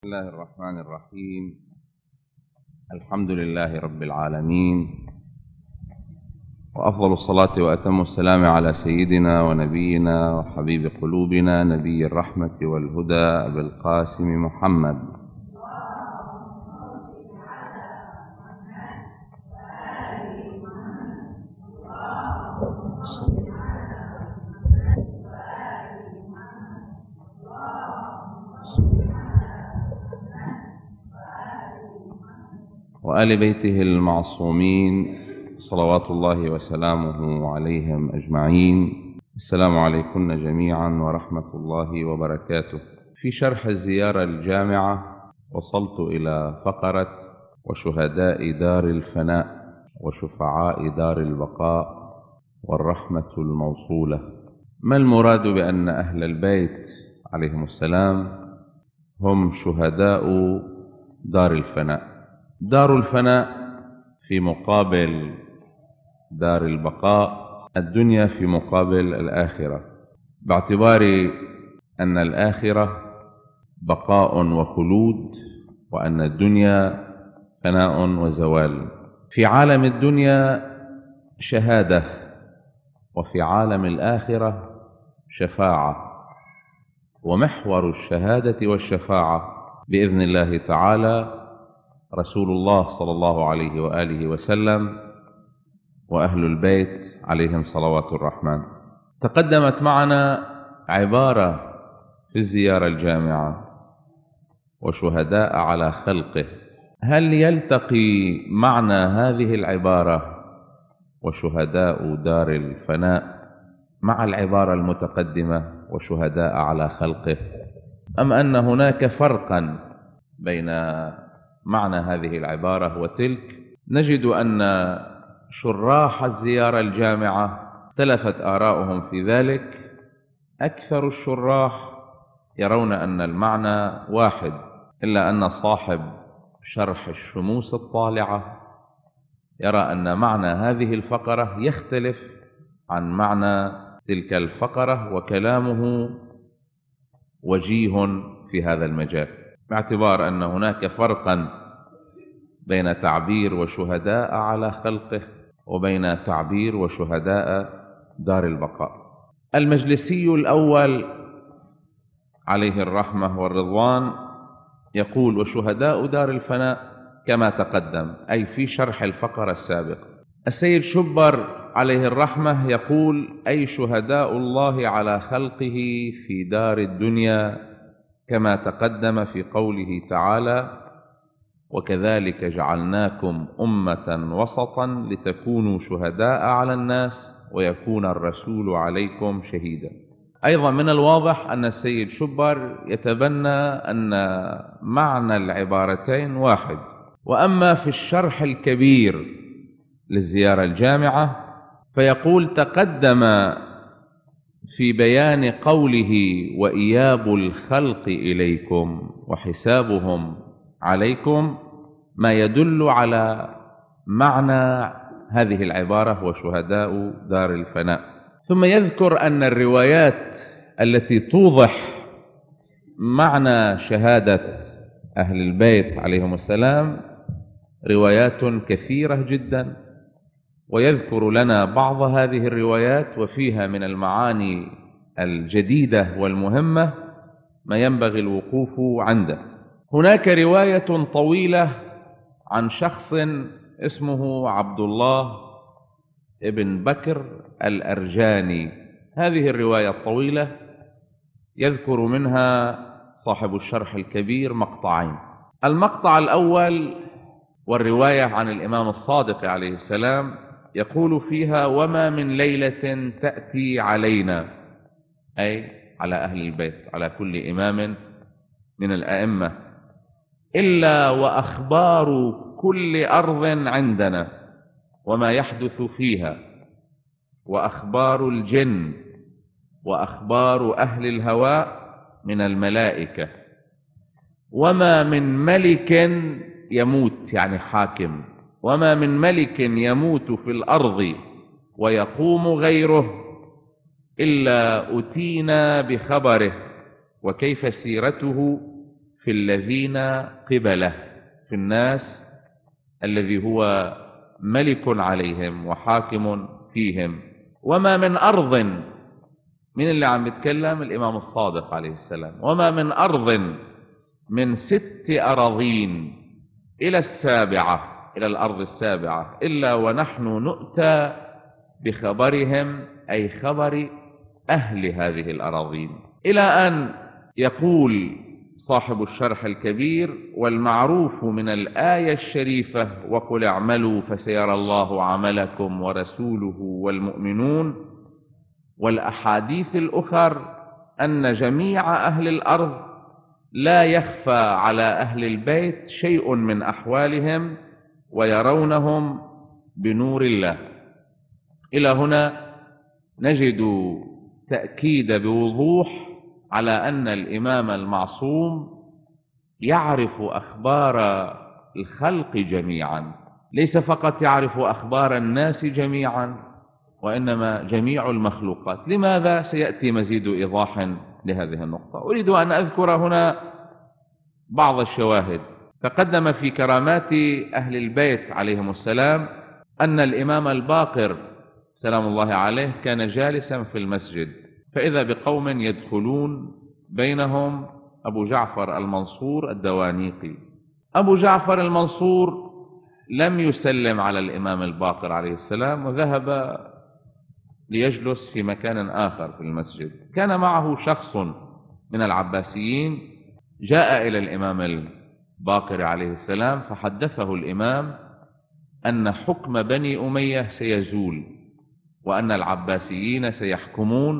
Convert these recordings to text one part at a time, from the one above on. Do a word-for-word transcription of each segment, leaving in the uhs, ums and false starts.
بسم الله الرحمن الرحيم. الحمد لله رب العالمين، وأفضل الصلاة وأتم السلام على سيدنا ونبينا وحبيب قلوبنا نبي الرحمة والهدى أبي القاسم محمد. وآل بيته المعصومين صلوات الله وسلامه عليهم أجمعين. السلام عليكم جميعا ورحمة الله وبركاته. في شرح الزيارة الجامعة وصلت إلى فقرة وشهداء دار الفناء وشفعاء دار البقاء والرحمة الموصولة. ما المراد بأن أهل البيت عليهم السلام هم شهداء دار الفناء؟ دار الفناء في مقابل دار البقاء، الدنيا في مقابل الآخرة، باعتبار أن الآخرة بقاء وخلود، وأن الدنيا فناء وزوال. في عالم الدنيا شهادة، وفي عالم الآخرة شفاعة، ومحور الشهادة والشفاعة بإذن الله تعالى رسول الله صلى الله عليه وآله وسلم وأهل البيت عليهم صلوات الرحمن. تقدمت معنا عبارة في الزيارة الجامعة وشهداء على خلقه. هل يلتقي معنى هذه العبارة وشهداء دار الفناء مع العبارة المتقدمة وشهداء على خلقه، أم أن هناك فرقا بين معنى هذه العبارة وتلك؟ نجد أن شراح الزيارة الجامعة اختلفت آراؤهم في ذلك. أكثر الشراح يرون أن المعنى واحد، إلا أن صاحب شرح الشموس الطالعة يرى أن معنى هذه الفقرة يختلف عن معنى تلك الفقرة، وكلامه وجيه في هذا المجال، باعتبار أن هناك فرقا بين تعبير وشهداء على خلقه وبين تعبير وشهداء دار البقاء. المجلسي الأول عليه الرحمة والرضوان يقول: وشهداء دار الفناء كما تقدم، أي في شرح الفقرة السابقة. السيد شبر عليه الرحمة يقول: أي شهداء الله على خلقه في دار الدنيا كما تقدم في قوله تعالى: وكذلك جعلناكم أمة وسطا لتكونوا شهداء على الناس ويكون الرسول عليكم شهيدا. أيضا من الواضح أن السيد شبر يتبنى أن معنى العبارتين واحد. وأما في الشرح الكبير للزيارة الجامعة فيقول: تقدم في بيان قوله وإياب الخلق إليكم وحسابهم عليكم ما يدل على معنى هذه العبارة وشهداء دار الفناء. ثم يذكر أن الروايات التي توضح معنى شهادة أهل البيت عليهم السلام روايات كثيرة جدا، ويذكر لنا بعض هذه الروايات، وفيها من المعاني الجديدة والمهمة ما ينبغي الوقوف عنده. هناك رواية طويلة عن شخص اسمه عبد الله ابن بكر الأرجاني. هذه الرواية الطويلة يذكر منها صاحب الشرح الكبير مقطعين. المقطع الأول والرواية عن الإمام الصادق عليه السلام يقول فيها: وما من ليلة تأتي علينا، أي على أهل البيت، على كل إمام من الأئمة، إلا وأخبار كل أرض عندنا وما يحدث فيها، وأخبار الجن، وأخبار أهل الهواء من الملائكة، وما من ملك يموت، يعني حاكم، وما من ملك يموت في الأرض ويقوم غيره إلا أتينا بخبره وكيف سيرته في الذين قبله، في الناس الذي هو ملك عليهم وحاكم فيهم. وما من أرض، من اللي عم يتكلم؟ الإمام الصادق عليه السلام. وما من أرض من ست أراضين إلى السابعة، إلى الأرض السابعة، إلا ونحن نؤتى بخبرهم، أي خبر أهل هذه الأراضين، إلى أن يقول صاحب الشرح الكبير: والمعروف من الآية الشريفة وقل اعملوا فسيرى الله عملكم ورسوله والمؤمنون، والأحاديث الأخر، أن جميع أهل الأرض لا يخفى على أهل البيت شيء من أحوالهم ويرونهم بنور الله. إلى هنا نجد تأكيد بوضوح على أن الإمام المعصوم يعرف أخبار الخلق جميعا، ليس فقط يعرف أخبار الناس جميعا، وإنما جميع المخلوقات. لماذا؟ سيأتي مزيد إيضاح لهذه النقطة. أريد أن أذكر هنا بعض الشواهد. تقدم في كرامات أهل البيت عليهم السلام أن الإمام الباقر سلام الله عليه كان جالسا في المسجد، فإذا بقوم يدخلون، بينهم أبو جعفر المنصور الدوانيقي. أبو جعفر المنصور لم يسلم على الإمام الباقر عليه السلام، وذهب ليجلس في مكان آخر في المسجد. كان معه شخص من العباسيين جاء إلى الإمام الباقر عليه السلام، فحدثه الإمام أن حكم بني أمية سيزول، وأن العباسيين سيحكمون،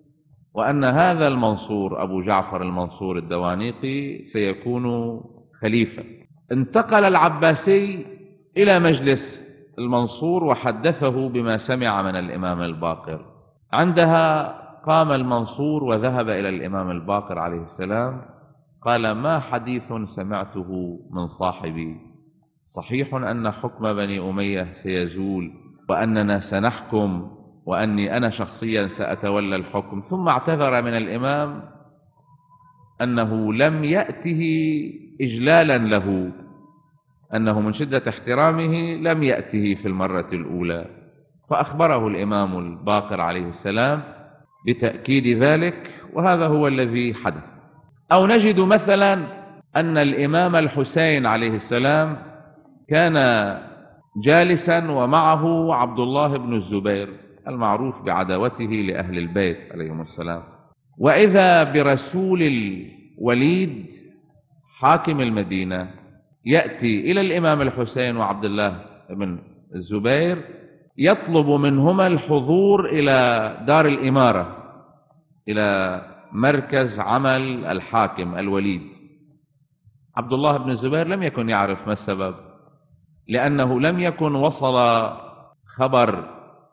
وأن هذا المنصور أبو جعفر المنصور الدوانيقي سيكون خليفة. انتقل العباسي إلى مجلس المنصور وحدثه بما سمع من الإمام الباقر. عندها قام المنصور وذهب إلى الإمام الباقر عليه السلام، قال: ما حديث سمعته من صاحبي؟ صحيح أن حكم بني أمية سيزول، وأننا سنحكم، وأني أنا شخصيا سأتولى الحكم. ثم اعتذر من الإمام أنه لم يأته إجلالا له، أنه من شدة احترامه لم يأته في المرة الأولى. فأخبره الإمام الباقر عليه السلام بتأكيد ذلك، وهذا هو الذي حدث. أو نجد مثلا أن الإمام الحسين عليه السلام كان جالسا ومعه عبد الله بن الزبير المعروف بعداوته لأهل البيت عليهم السلام، وإذا برسول الوليد حاكم المدينة يأتي إلى الإمام الحسين وعبد الله بن الزبير يطلب منهما الحضور إلى دار الإمارة، إلى مركز عمل الحاكم الوليد. عبد الله بن الزبير لم يكن يعرف ما السبب، لأنه لم يكن وصل خبر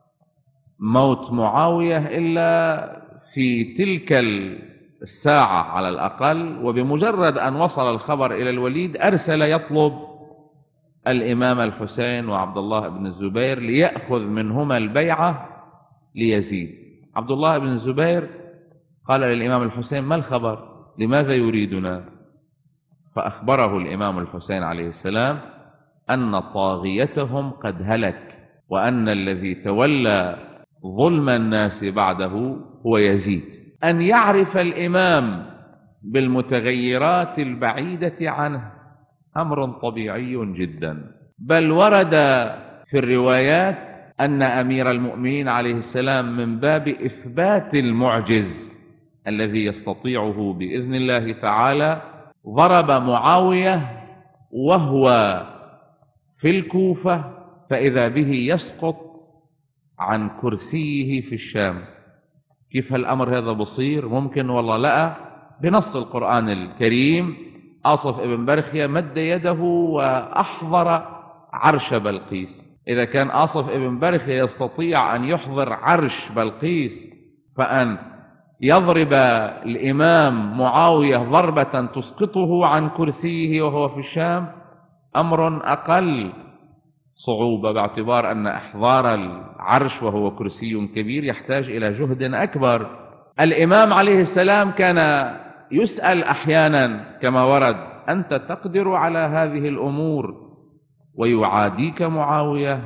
موت معاوية إلا في تلك الساعة على الأقل، وبمجرد أن وصل الخبر إلى الوليد أرسل يطلب الإمام الحسين وعبد الله بن الزبير ليأخذ منهما البيعة ليزيد. عبد الله بن الزبير قال للإمام الحسين: ما الخبر؟ لماذا يريدنا؟ فأخبره الإمام الحسين عليه السلام أن طاغيتهم قد هلك، وأن الذي تولى ظلم الناس بعده هو يزيد. أن يعرف الإمام بالمتغيرات البعيدة عنه أمر طبيعي جدا، بل ورد في الروايات أن أمير المؤمنين عليه السلام من باب إثبات المعجز الذي يستطيعه بإذن الله تعالى ضرب معاوية وهو في الكوفة، فإذا به يسقط عن كرسيه في الشام. كيف هالأمر هذا بصير؟ ممكن والله لا. بنص القرآن الكريم آصف ابن برخية مد يده وأحضر عرش بلقيس. إذا كان آصف ابن برخية يستطيع أن يحضر عرش بلقيس، فأن يضرب الإمام معاوية ضربة تسقطه عن كرسيه وهو في الشام أمر أقل صعوبة، باعتبار أن إحضار العرش وهو كرسي كبير يحتاج إلى جهد أكبر. الإمام عليه السلام كان يسأل أحيانا كما ورد: أنت تقدر على هذه الأمور؟ ويعاديك معاوية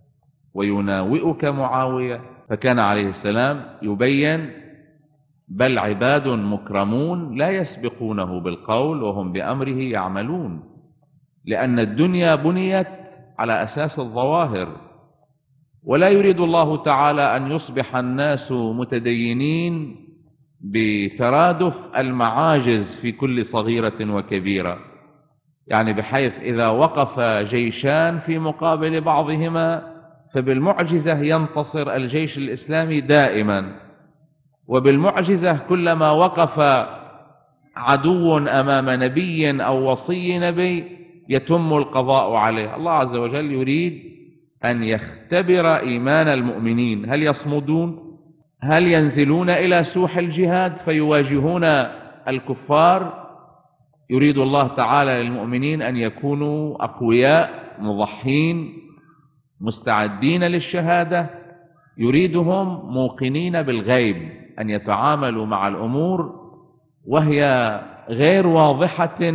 ويناوئك معاوية. فكان عليه السلام يبين: بل عباد مكرمون لا يسبقونه بالقول وهم بأمره يعملون. لأن الدنيا بنيت على أساس الظواهر، ولا يريد الله تعالى أن يصبح الناس متدينين بترادف المعاجز في كل صغيرة وكبيرة، يعني بحيث إذا وقف جيشان في مقابل بعضهما فبالمعجزة ينتصر الجيش الإسلامي دائما، وبالمعجزة كلما وقف عدو أمام نبي أو وصي نبي يتم القضاء عليه. الله عز وجل يريد أن يختبر إيمان المؤمنين، هل يصمدون؟ هل ينزلون إلى سوح الجهاد فيواجهون الكفار؟ يريد الله تعالى للمؤمنين أن يكونوا أقوياء مضحين مستعدين للشهادة. يريدهم موقنين بالغيب، أن يتعاملوا مع الأمور وهي غير واضحة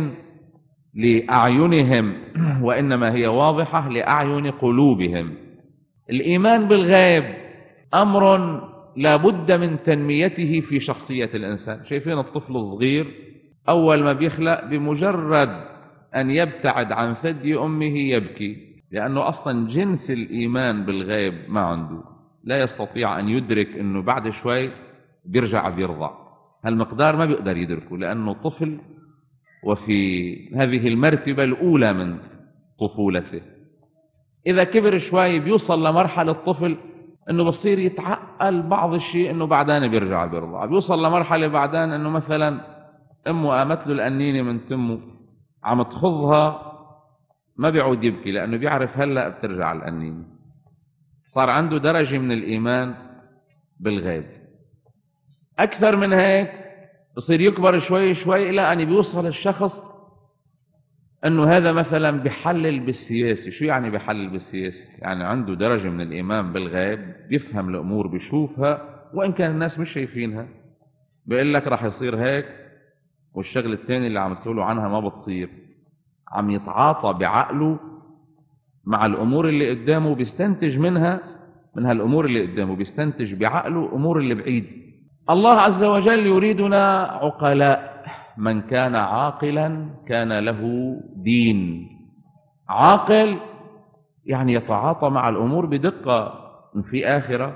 لأعينهم، وإنما هي واضحة لأعين قلوبهم. الإيمان بالغيب أمر لا بد من تنميته في شخصية الإنسان. شايفين الطفل الصغير أول ما بيخلق بمجرد أن يبتعد عن ثدي أمه يبكي، لأنه أصلا جنس الإيمان بالغيب ما عنده، لا يستطيع أن يدرك أنه بعد شوي بيرجع بيرضع. هالمقدار ما بيقدر يدركه لأنه طفل، وفي هذه المرتبة الأولى من طفولته. إذا كبر شوي بيوصل لمرحلة الطفل أنه بصير يتعقل بعض الشيء، أنه بعدين بيرجع بيرضع. بيوصل لمرحلة بعدين أنه مثلا أمه قامت له الأنينة من تمه عم تخضها، ما بيعود يبكي لأنه بيعرف هلأ بترجع الأنينة. صار عنده درجة من الإيمان بالغيب. أكثر من هيك بصير يكبر شوي شوي إلى أن بيوصل الشخص أنه هذا مثلا بيحلل بالسياسة. شو يعني بيحلل بالسياسة؟ يعني عنده درجة من الإيمان بالغيب، بيفهم الأمور بيشوفها وإن كان الناس مش شايفينها. بيقول لك راح يصير هيك، والشغل الثاني اللي عم تقولوا عنها ما بتصير. عم يتعاطى بعقله مع الأمور اللي قدامه، بيستنتج منها من هالأمور اللي قدامه بيستنتج بعقله أمور اللي بعيد. الله عز وجل يريدنا عقلاء. من كان عاقلا كان له دين. عاقل يعني يتعاطى مع الأمور بدقة. في آخرة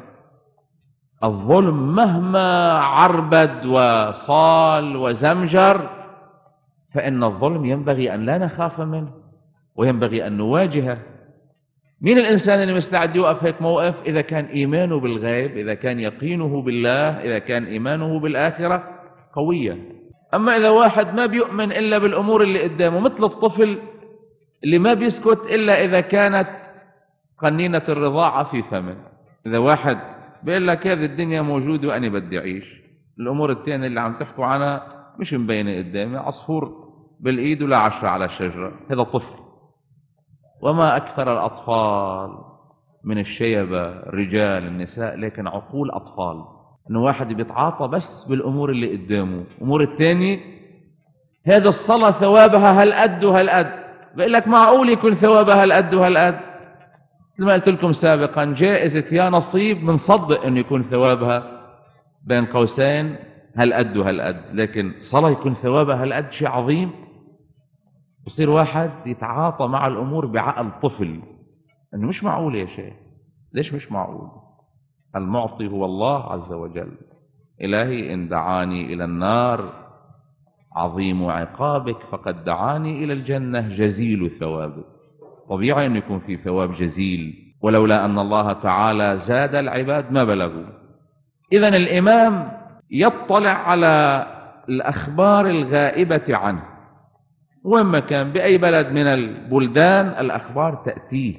الظلم مهما عربد وصال وزمجر، فإن الظلم ينبغي أن لا نخاف منه وينبغي أن نواجهه. مين الإنسان اللي مستعد يوقف هيك موقف؟ إذا كان إيمانه بالغيب، إذا كان يقينه بالله، إذا كان إيمانه بالآخرة قوية. أما إذا واحد ما بيؤمن إلا بالأمور اللي قدامه، مثل الطفل اللي ما بيسكت إلا إذا كانت قنينة الرضاعة في فمه. إذا واحد بيقول لك هذه الدنيا موجودة وأنا بدي أعيش، الأمور الثانية اللي عم تحكوا عنها مش مبينة قدامي، عصفور بالإيد ولا عشرة على الشجرة، هذا طفل. وما أكثر الأطفال من الشيبة، الرجال النساء، لكن عقول أطفال. إنه واحد بيتعاطى بس بالأمور اللي قدامه، أمور الثاني هذا الصلاة ثوابها هالقد وهالقد. بيقول لك معقول يكون ثوابها هالقد وهالقد؟ مثل ما قلت لكم سابقا، جائزة يا نصيب بنصدق إنه يكون ثوابها بين قوسين هالقد وهالقد، لكن صلاة يكون ثوابها هالقد شيء عظيم. بصير واحد يتعاطى مع الأمور بعقل طفل، إنه مش معقول يا شيخ. ليش مش معقول؟ المعطي هو الله عز وجل. إلهي إن دعاني إلى النار عظيم عقابك فقد دعاني إلى الجنة جزيل ثوابك. طبيعي أن يكون في ثواب جزيل، ولولا أن الله تعالى زاد العباد ما بلغوا. إذن الإمام يطلع على الأخبار الغائبة عنه، وما كان بأي بلد من البلدان الأخبار تأتيه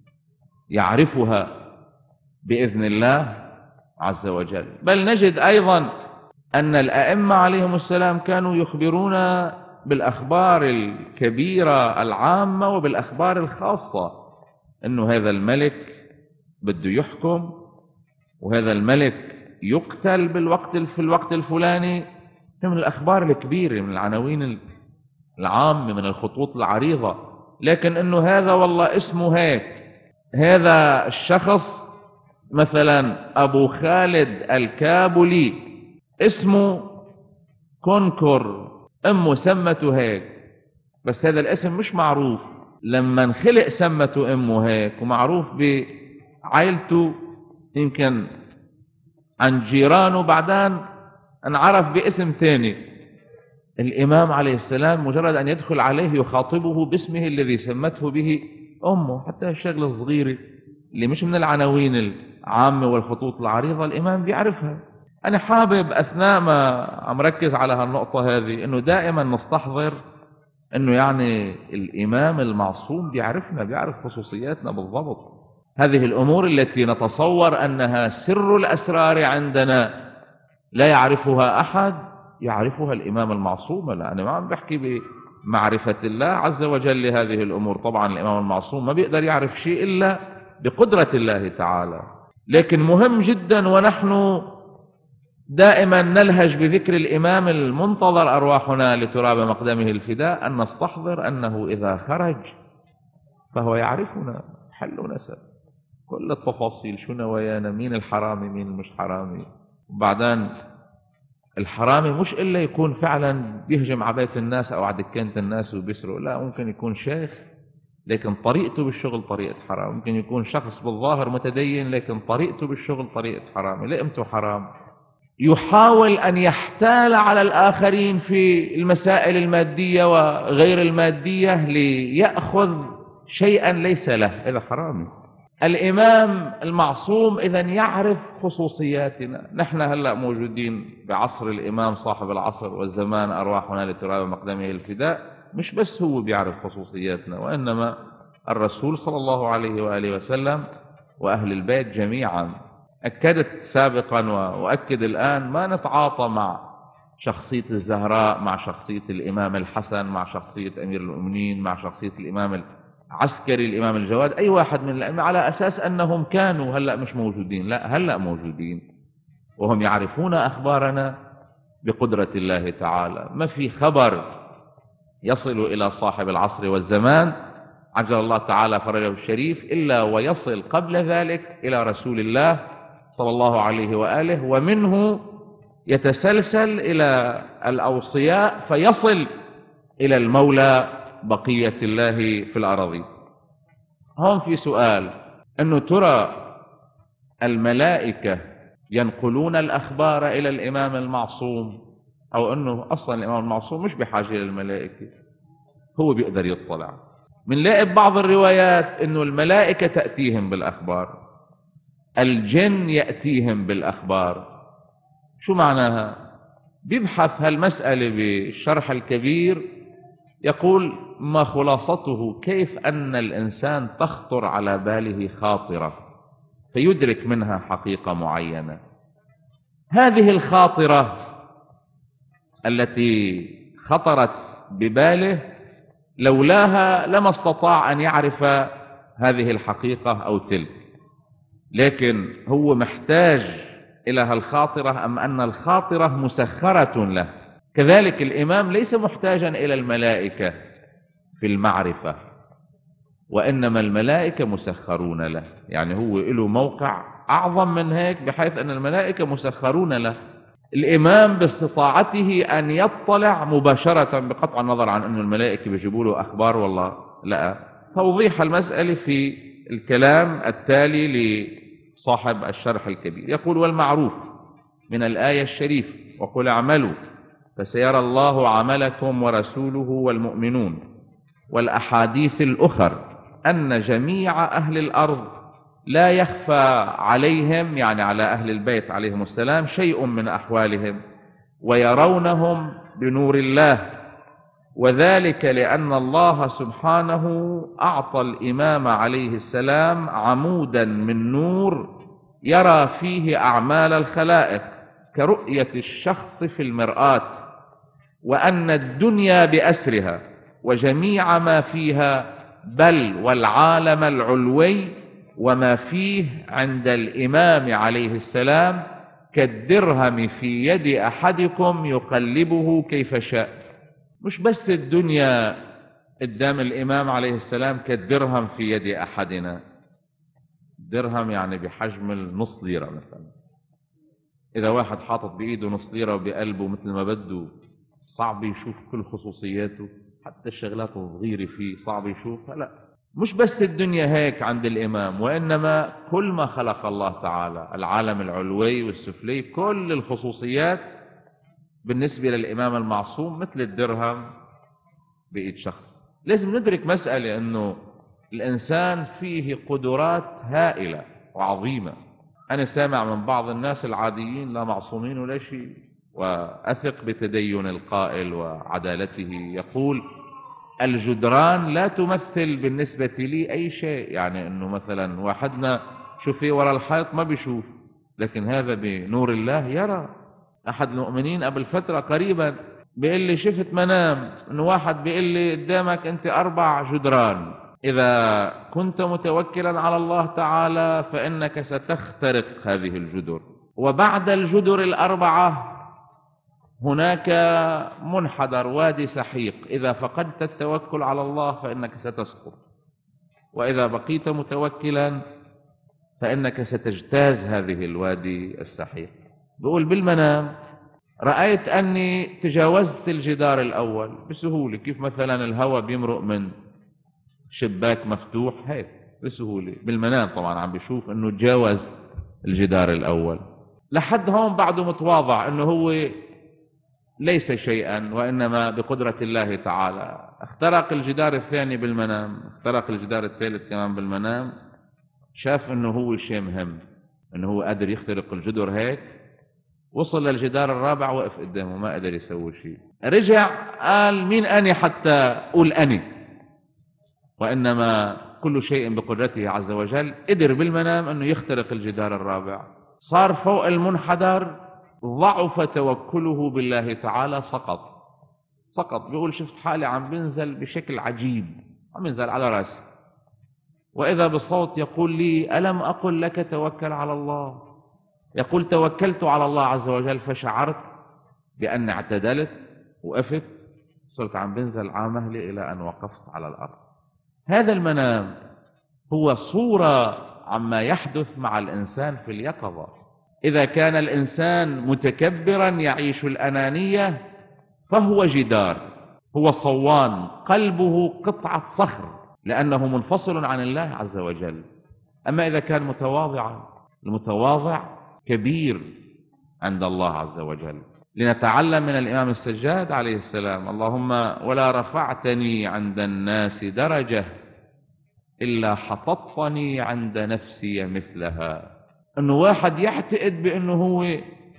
يعرفها بإذن الله عز وجل. بل نجد أيضا أن الأئمة عليهم السلام كانوا يخبرون بالأخبار الكبيرة العامة وبالأخبار الخاصة، أنه هذا الملك بده يحكم، وهذا الملك يقتل بالوقت في الوقت الفلاني، من الأخبار الكبيرة، من العناوين العامة، من الخطوط العريضة. لكن إنه هذا والله اسمه هيك، هذا الشخص مثلا أبو خالد الكابولي اسمه كونكور، أمه سمته هيك، بس هذا الاسم مش معروف. لما انخلق سمته أمه هيك، ومعروف بعائلته يمكن عن جيرانه، بعدين انعرف باسم ثاني. الإمام عليه السلام مجرد أن يدخل عليه يخاطبه باسمه الذي سمته به أمه. حتى الشغلة الصغيرة اللي مش من العناوين العامة والخطوط العريضة الإمام بيعرفها. أنا حابب أثناء ما عم ركز على هالنقطة هذه إنه دائما نستحضر إنه يعني الإمام المعصوم بيعرفنا، بيعرف خصوصياتنا بالضبط. هذه الأمور التي نتصور أنها سر الأسرار عندنا لا يعرفها أحد، يعرفها الإمام المعصوم. لا، أنا ما عم بحكي بمعرفة الله عز وجل لهذه الأمور. طبعا الإمام المعصوم ما بيقدر يعرف شيء إلا بقدرة الله تعالى. لكن مهم جدا، ونحن دائما نلهج بذكر الإمام المنتظر أرواحنا لتراب مقدمه الفداء، أن نستحضر أنه إذا خرج فهو يعرفنا حل ونسب، كل التفاصيل، شو نوايانا، مين الحرامي مين مش حرامي. وبعدين الحرامي مش إلا يكون فعلا بيهجم على بيت الناس أو على دكانة الناس وبيسرق، لا، ممكن يكون شيخ لكن طريقته بالشغل طريقة حرام. ممكن يكون شخص بالظاهر متدين لكن طريقته بالشغل طريقة حرام، لقمته حرام. يحاول أن يحتال على الآخرين في المسائل المادية وغير المادية ليأخذ شيئا ليس له، هذا حرامي. الإمام المعصوم إذن يعرف خصوصياتنا. نحن هلأ موجودين بعصر الإمام صاحب العصر والزمان أرواحنا لتراب مقدمه الفداء. مش بس هو بيعرف خصوصياتنا، وإنما الرسول صلى الله عليه وآله وسلم وأهل البيت جميعا. أكدت سابقا وأؤكد الآن، ما نتعاطى مع شخصية الزهراء، مع شخصية الإمام الحسن، مع شخصية أمير المؤمنين، مع شخصية الإمام عسكري، الإمام الجواد، أي واحد من الأئمة، على أساس أنهم كانوا هلأ مش موجودين. لا، هلأ موجودين وهم يعرفون أخبارنا بقدرة الله تعالى. ما في خبر يصل إلى صاحب العصر والزمان عجل الله تعالى فرجه الشريف إلا ويصل قبل ذلك إلى رسول الله صلى الله عليه وآله، ومنه يتسلسل إلى الأوصياء فيصل إلى المولى بقية الله في الأراضي. هون في سؤال، أنه ترى الملائكة ينقلون الأخبار إلى الإمام المعصوم، أو أنه أصلا الإمام المعصوم مش بحاجة للملائكة، هو بيقدر يطلع؟ منلاقي ببعض الروايات أنه الملائكة تأتيهم بالأخبار، الجن يأتيهم بالأخبار. شو معناها؟ بيبحث هالمسألة بالشرح الكبير، يقول ما خلاصته كيف أن الإنسان تخطر على باله خاطرة فيدرك منها حقيقة معينة. هذه الخاطرة التي خطرت بباله لولاها لما استطاع أن يعرف هذه الحقيقة أو تلك، لكن هو محتاج إلى هالخاطرة أم أن الخاطرة مسخرة له. كذلك الإمام ليس محتاجا إلى الملائكة في المعرفة، وإنما الملائكة مسخرون له. يعني هو له موقع أعظم من هيك، بحيث أن الملائكة مسخرون له. الإمام باستطاعته أن يطلع مباشرة بقطع النظر عن أن الملائكة بيجيبوا له أخبار، والله لا. توضيح المسألة في الكلام التالي لصاحب الشرح الكبير. يقول والمعروف من الآية الشريفة وقل اعملوا فسيرى الله عملكم ورسوله والمؤمنون، والأحاديث الأخر أن جميع أهل الأرض لا يخفى عليهم، يعني على أهل البيت عليهم السلام، شيء من أحوالهم ويرونهم بنور الله، وذلك لأن الله سبحانه أعطى الإمام عليه السلام عمودا من نور يرى فيه أعمال الخلائق كرؤية الشخص في المرآة، وأن الدنيا بأسرها وجميع ما فيها بل والعالم العلوي وما فيه عند الإمام عليه السلام كالدرهم في يد أحدكم يقلبه كيف شاء. مش بس الدنيا قدام الإمام عليه السلام كالدرهم في يد أحدنا، درهم يعني بحجم النص ليرة مثلا، إذا واحد حاطط بإيده نص ليرة وبقلبه مثل ما بده صعب يشوف كل خصوصياته، حتى الشغلات الصغيرة فيه صعب يشوفها. لا، مش بس الدنيا هيك عند الإمام، وإنما كل ما خلق الله تعالى، العالم العلوي والسفلي، كل الخصوصيات بالنسبة للإمام المعصوم مثل الدرهم بإيد شخص. لازم ندرك مسألة أنه الإنسان فيه قدرات هائلة وعظيمة. أنا سامع من بعض الناس العاديين لا معصومين ولا شيء، وأثق بتدين القائل وعدالته، يقول الجدران لا تمثل بالنسبة لي أي شيء. يعني أنه مثلا واحدنا شوفي وراء الحيط ما بيشوف، لكن هذا بنور الله يرى. أحد المؤمنين قبل فترة قريبا بيقول لي شفت منام أنه واحد بيقول لي قدامك أنت أربع جدران، إذا كنت متوكلا على الله تعالى فإنك ستخترق هذه الجدر، وبعد الجدر الأربعة هناك منحدر وادي سحيق، إذا فقدت التوكل على الله فإنك ستسقط، وإذا بقيت متوكلا فإنك ستجتاز هذه الوادي السحيق. بقول بالمنام رأيت أني تجاوزت الجدار الأول بسهولة، كيف مثلا الهواء بيمرق من شباك مفتوح هيك بسهولة بالمنام. طبعا عم بيشوف أنه تجاوز الجدار الأول. لحد هون بعده متواضع أنه هو ليس شيئا، وإنما بقدرة الله تعالى. اخترق الجدار الثاني بالمنام، اخترق الجدار الثالث كمان بالمنام، شاف أنه هو شيء مهم، أنه هو قادر يخترق الجدر هيك. وصل للجدار الرابع وقف قدامه ما قدر يسوي شيء. رجع قال مين أني حتى أقول أني، وإنما كل شيء بقدرته عز وجل. قدر بالمنام أنه يخترق الجدار الرابع، صار فوق المنحدر، ضعف توكله بالله تعالى، سقط سقط. بيقول شفت حالي عم بنزل بشكل عجيب، عم بنزل على رأسي، وإذا بصوت يقول لي ألم أقل لك توكل على الله؟ يقول توكلت على الله عز وجل فشعرت بأني اعتدلت، وقفت، صرت عم بنزل على مهلي إلى أن وقفت على الأرض. هذا المنام هو صورة عما يحدث مع الإنسان في اليقظة. إذا كان الإنسان متكبرا يعيش الأنانية فهو جدار، هو صوان، قلبه قطعة صخر لأنه منفصل عن الله عز وجل. أما إذا كان متواضعا، المتواضع كبير عند الله عز وجل. لنتعلم من الإمام السجاد عليه السلام: اللهم ولا رفعتني عند الناس درجة إلا حططني عند نفسي مثلها. أنه واحد يعتقد بأنه هو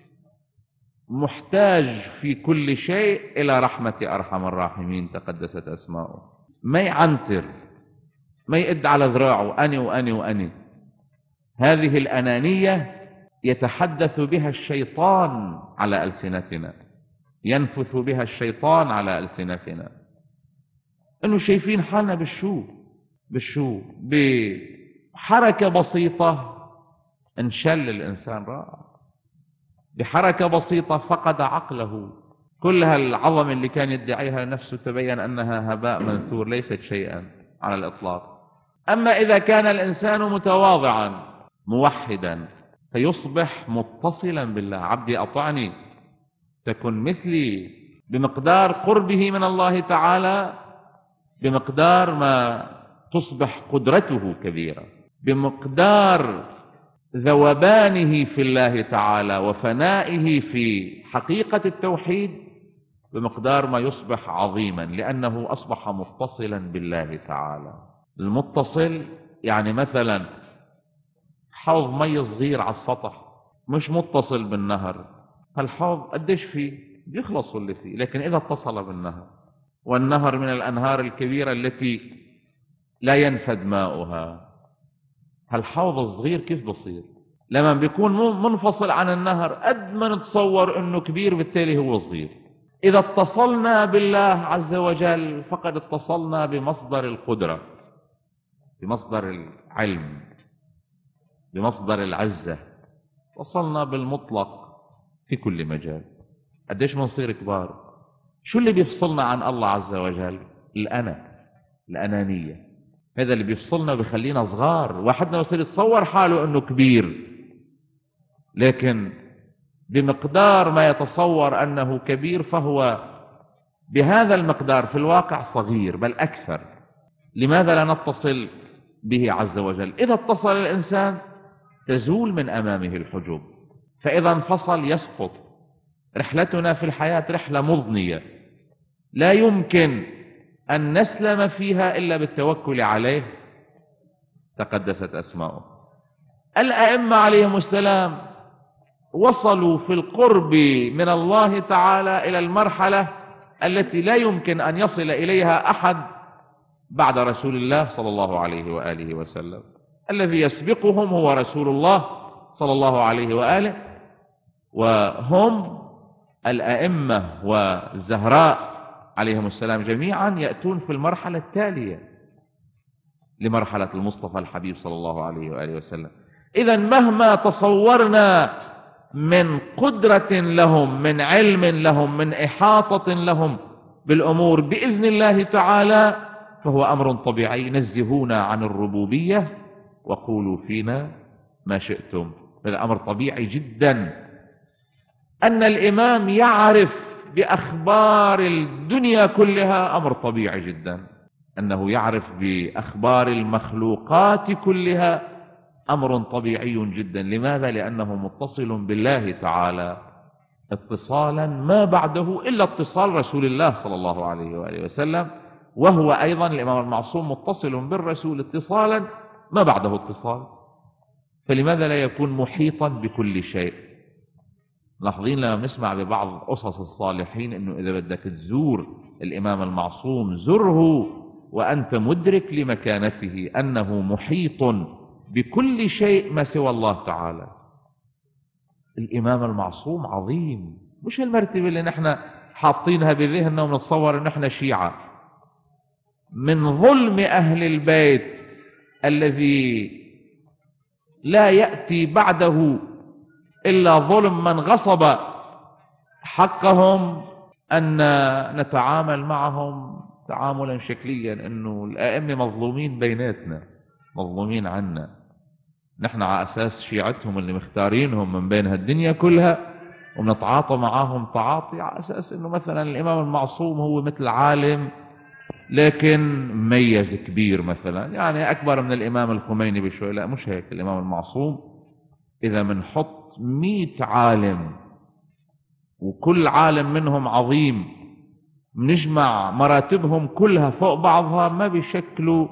محتاج في كل شيء إلى رحمة أرحم الراحمين تقدست أسماؤه، ما يعنتر، ما يقد على ذراعه أني وأني وأني. هذه الأنانية يتحدث بها الشيطان على ألسنتنا، ينفث بها الشيطان على ألسنتنا، أنه شايفين حالنا بالشو بالشو بحركة بسيطة انشل الإنسان رأى، بحركة بسيطة فقد عقله. كل هالعظم اللي كان يدعيها نفسه تبين أنها هباء منثور، ليست شيئا على الإطلاق. أما إذا كان الإنسان متواضعا موحدا فيصبح متصلا بالله. عبدي أطعني تكن مثلي، بمقدار قربه من الله تعالى بمقدار ما تصبح قدرته كبيرة، بمقدار ذوبانه في الله تعالى وفنائه في حقيقة التوحيد بمقدار ما يصبح عظيما، لأنه أصبح متصلا بالله تعالى. المتصل يعني مثلا حوض مي صغير على السطح مش متصل بالنهر، هالحوض قديش فيه بيخلص اللي فيه، لكن إذا اتصل بالنهر، والنهر من الأنهار الكبيرة التي لا ينفد ماؤها، هالحوض الصغير كيف بصير؟ لما بيكون منفصل عن النهر قد ما نتصور انه كبير بالتالي هو صغير. اذا اتصلنا بالله عز وجل فقد اتصلنا بمصدر القدرة، بمصدر العلم، بمصدر العزة، اتصلنا بالمطلق في كل مجال. قديش بنصير كبار؟ شو اللي بيفصلنا عن الله عز وجل؟ الأنا، الأنانية. هذا اللي بيفصلنا وبيخلينا صغار. واحدنا يصير يتصور حاله أنه كبير، لكن بمقدار ما يتصور أنه كبير فهو بهذا المقدار في الواقع صغير، بل أكثر. لماذا لا نتصل به عز وجل؟ إذا اتصل الإنسان تزول من أمامه الحجب، فإذا انفصل يسقط. رحلتنا في الحياة رحلة مضنية لا يمكن أن نسلم فيها إلا بالتوكل عليه تقدست أسماؤه. الأئمة عليهم السلام وصلوا في القرب من الله تعالى إلى المرحلة التي لا يمكن أن يصل إليها أحد بعد رسول الله صلى الله عليه وآله وسلم. الذي يسبقهم هو رسول الله صلى الله عليه وآله، وهم الأئمة والزهراء عليهم السلام جميعا يأتون في المرحلة التالية لمرحلة المصطفى الحبيب صلى الله عليه وآله وسلم. إذا مهما تصورنا من قدرة لهم، من علم لهم، من إحاطة لهم بالأمور بإذن الله تعالى، فهو أمر طبيعي. نزهونا عن الربوبية وقولوا فينا ما شئتم. هذا أمر طبيعي جدا. أن الإمام يعرف بأخبار الدنيا كلها أمر طبيعي جدا. أنه يعرف بأخبار المخلوقات كلها أمر طبيعي جدا. لماذا؟ لأنه متصل بالله تعالى اتصالا ما بعده إلا اتصال رسول الله صلى الله عليه وآله وسلم، وهو أيضا الإمام المعصوم متصل بالرسول اتصالا ما بعده اتصال. فلماذا لا يكون محيطا بكل شيء؟ لاحظين لما نسمع ببعض قصص الصالحين أنه إذا بدك تزور الإمام المعصوم زره وأنت مدرك لمكانته، أنه محيط بكل شيء ما سوى الله تعالى. الإمام المعصوم عظيم، مش المرتبة اللي نحن حاطينها بذهننا ونتصور أن نحن شيعة. من ظلم أهل البيت الذي لا يأتي بعده إلا ظلم من غصب حقهم، أن نتعامل معهم تعاملا شكليا أنه الأئمة مظلومين بيناتنا، مظلومين عنا نحن على أساس شيعتهم اللي مختارينهم من بين هالدنيا كلها، ونتعاطى معاهم تعاطي على أساس أنه مثلا الإمام المعصوم هو مثل عالم لكن مميز كبير مثلا، يعني أكبر من الإمام الخميني بشوي. لا، مش هيك. الإمام المعصوم إذا منحط مئة عالم وكل عالم منهم عظيم، بنجمع مراتبهم كلها فوق بعضها، ما بيشكلوا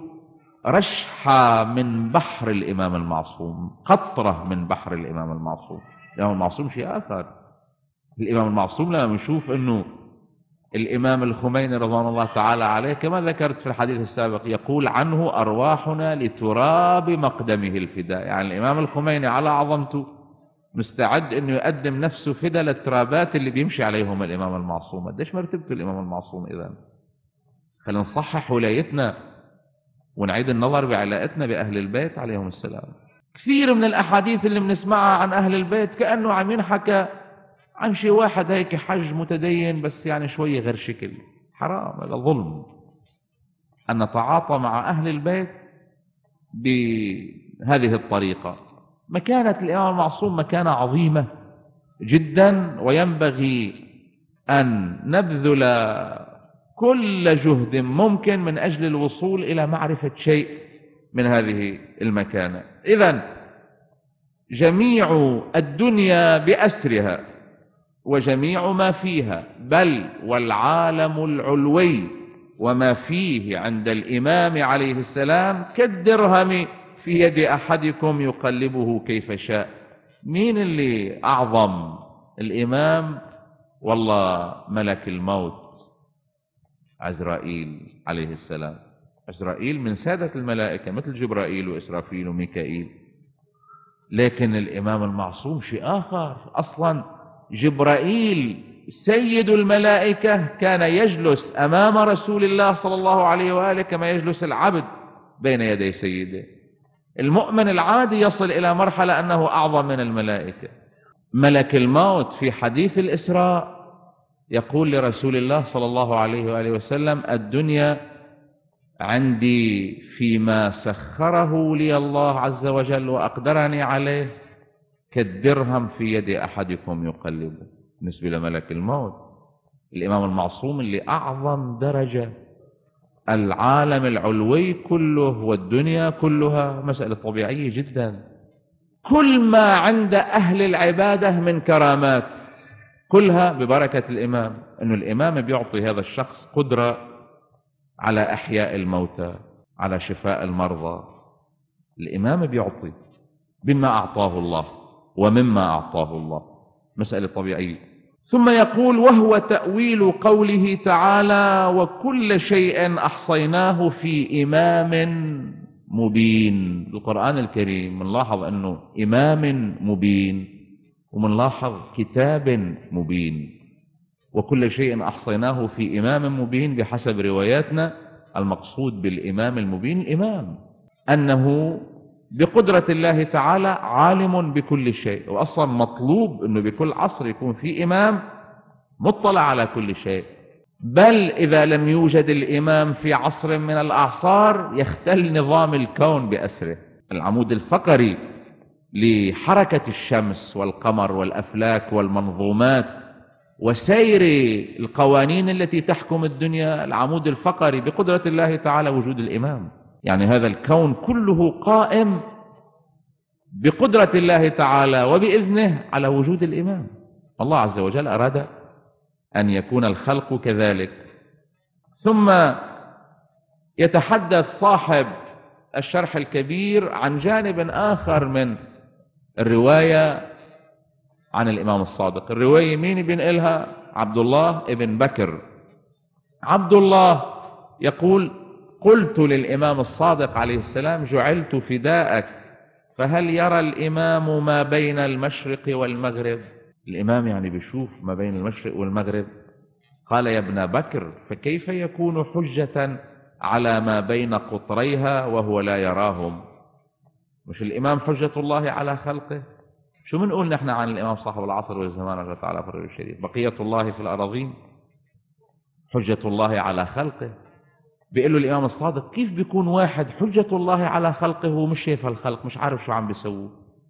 رشحة من بحر الإمام المعصوم، قطرة من بحر الإمام المعصوم. الإمام المعصوم شيء آخر. الإمام المعصوم لما نشوف أنه الإمام الخميني رضوان الله تعالى عليه كما ذكرت في الحديث السابق يقول عنه أرواحنا لتراب مقدمه الفداء، يعني الإمام الخميني على عظمته مستعد أنه يقدم نفسه فدا للترابات اللي بيمشي عليهم الإمام المعصوم. قديش مرتبته الإمام المعصوم؟ إذن خلينا نصحح ولايتنا ونعيد النظر بعلاقتنا بأهل البيت عليهم السلام. كثير من الأحاديث اللي بنسمعها عن أهل البيت كأنه عم ينحكى عن شي واحد هيك حج متدين بس يعني شوية غير شكل. حرام، هذا ظلم أن نتعاطى مع أهل البيت بهذه الطريقة. مكانة الإمام المعصوم مكانة عظيمة جدا، وينبغي أن نبذل كل جهد ممكن من أجل الوصول إلى معرفة شيء من هذه المكانة. إذن جميع الدنيا بأسرها وجميع ما فيها، بل والعالم العلوي وما فيه عند الإمام عليه السلام كالدرهم في يد أحدكم يقلبه كيف شاء. مين اللي أعظم؟ الإمام والله ملك الموت عزرائيل عليه السلام. عزرائيل من سادة الملائكة مثل جبرائيل وإسرافيل وميكائيل، لكن الإمام المعصوم شيء آخر. أصلا جبرائيل سيد الملائكة كان يجلس أمام رسول الله صلى الله عليه وآله كما يجلس العبد بين يدي سيده. المؤمن العادي يصل إلى مرحلة أنه أعظم من الملائكة، ملك الموت في حديث الإسراء يقول لرسول الله صلى الله عليه وآله وسلم: الدنيا عندي فيما سخره لي الله عز وجل وأقدرني عليه كالدرهم في يد أحدكم يقلبه. بالنسبة لملك الموت الإمام المعصوم اللي أعظم درجة، العالم العلوي كله والدنيا كلها مسألة طبيعية جدا. كل ما عند أهل العبادة من كرامات كلها ببركة الإمام، أنه الإمام بيعطي هذا الشخص قدرة على إحياء الموتى، على شفاء المرضى. الإمام بيعطي بما أعطاه الله ومما أعطاه الله، مسألة طبيعية. ثم يقول: وهو تأويل قوله تعالى: وكل شيء أحصيناه في إمام مبين. القرآن الكريم منلاحظ أنه إمام مبين، ومنلاحظ كتاب مبين. وكل شيء أحصيناه في إمام مبين بحسب رواياتنا المقصود بالإمام المبين الإمام، أنه بقدرة الله تعالى عالم بكل شيء، وأصلا مطلوب أنه بكل عصر يكون في إمام مطلع على كل شيء. بل إذا لم يوجد الإمام في عصر من الأعصار يختل نظام الكون بأسره. العمود الفقري لحركة الشمس والقمر والأفلاك والمنظومات وسير القوانين التي تحكم الدنيا، العمود الفقري بقدرة الله تعالى وجود الإمام. يعني هذا الكون كله قائم بقدرة الله تعالى وبإذنه على وجود الإمام. الله عز وجل أراد أن يكون الخلق كذلك. ثم يتحدث صاحب الشرح الكبير عن جانب آخر من الرواية عن الإمام الصادق. الرواية مين بينقلها؟ عبد الله ابن بكر. عبد الله يقول: قلت للإمام الصادق عليه السلام: جعلت فداءك، فهل يرى الإمام ما بين المشرق والمغرب؟ الإمام يعني بيشوف ما بين المشرق والمغرب. قال: يا ابن بكر، فكيف يكون حجة على ما بين قطريها وهو لا يراهم؟ مش الإمام حجة الله على خلقه؟ شو منقول نحن عن الإمام صاحب العصر والزمان رضي الله تعالى فرج الشريف؟ بقية الله في الأراضين، حجة الله على خلقه. بيقول له الإمام الصادق: كيف بيكون واحد حجة الله على خلقه ومش شايف الخلق، مش عارف شو عم بيسووا؟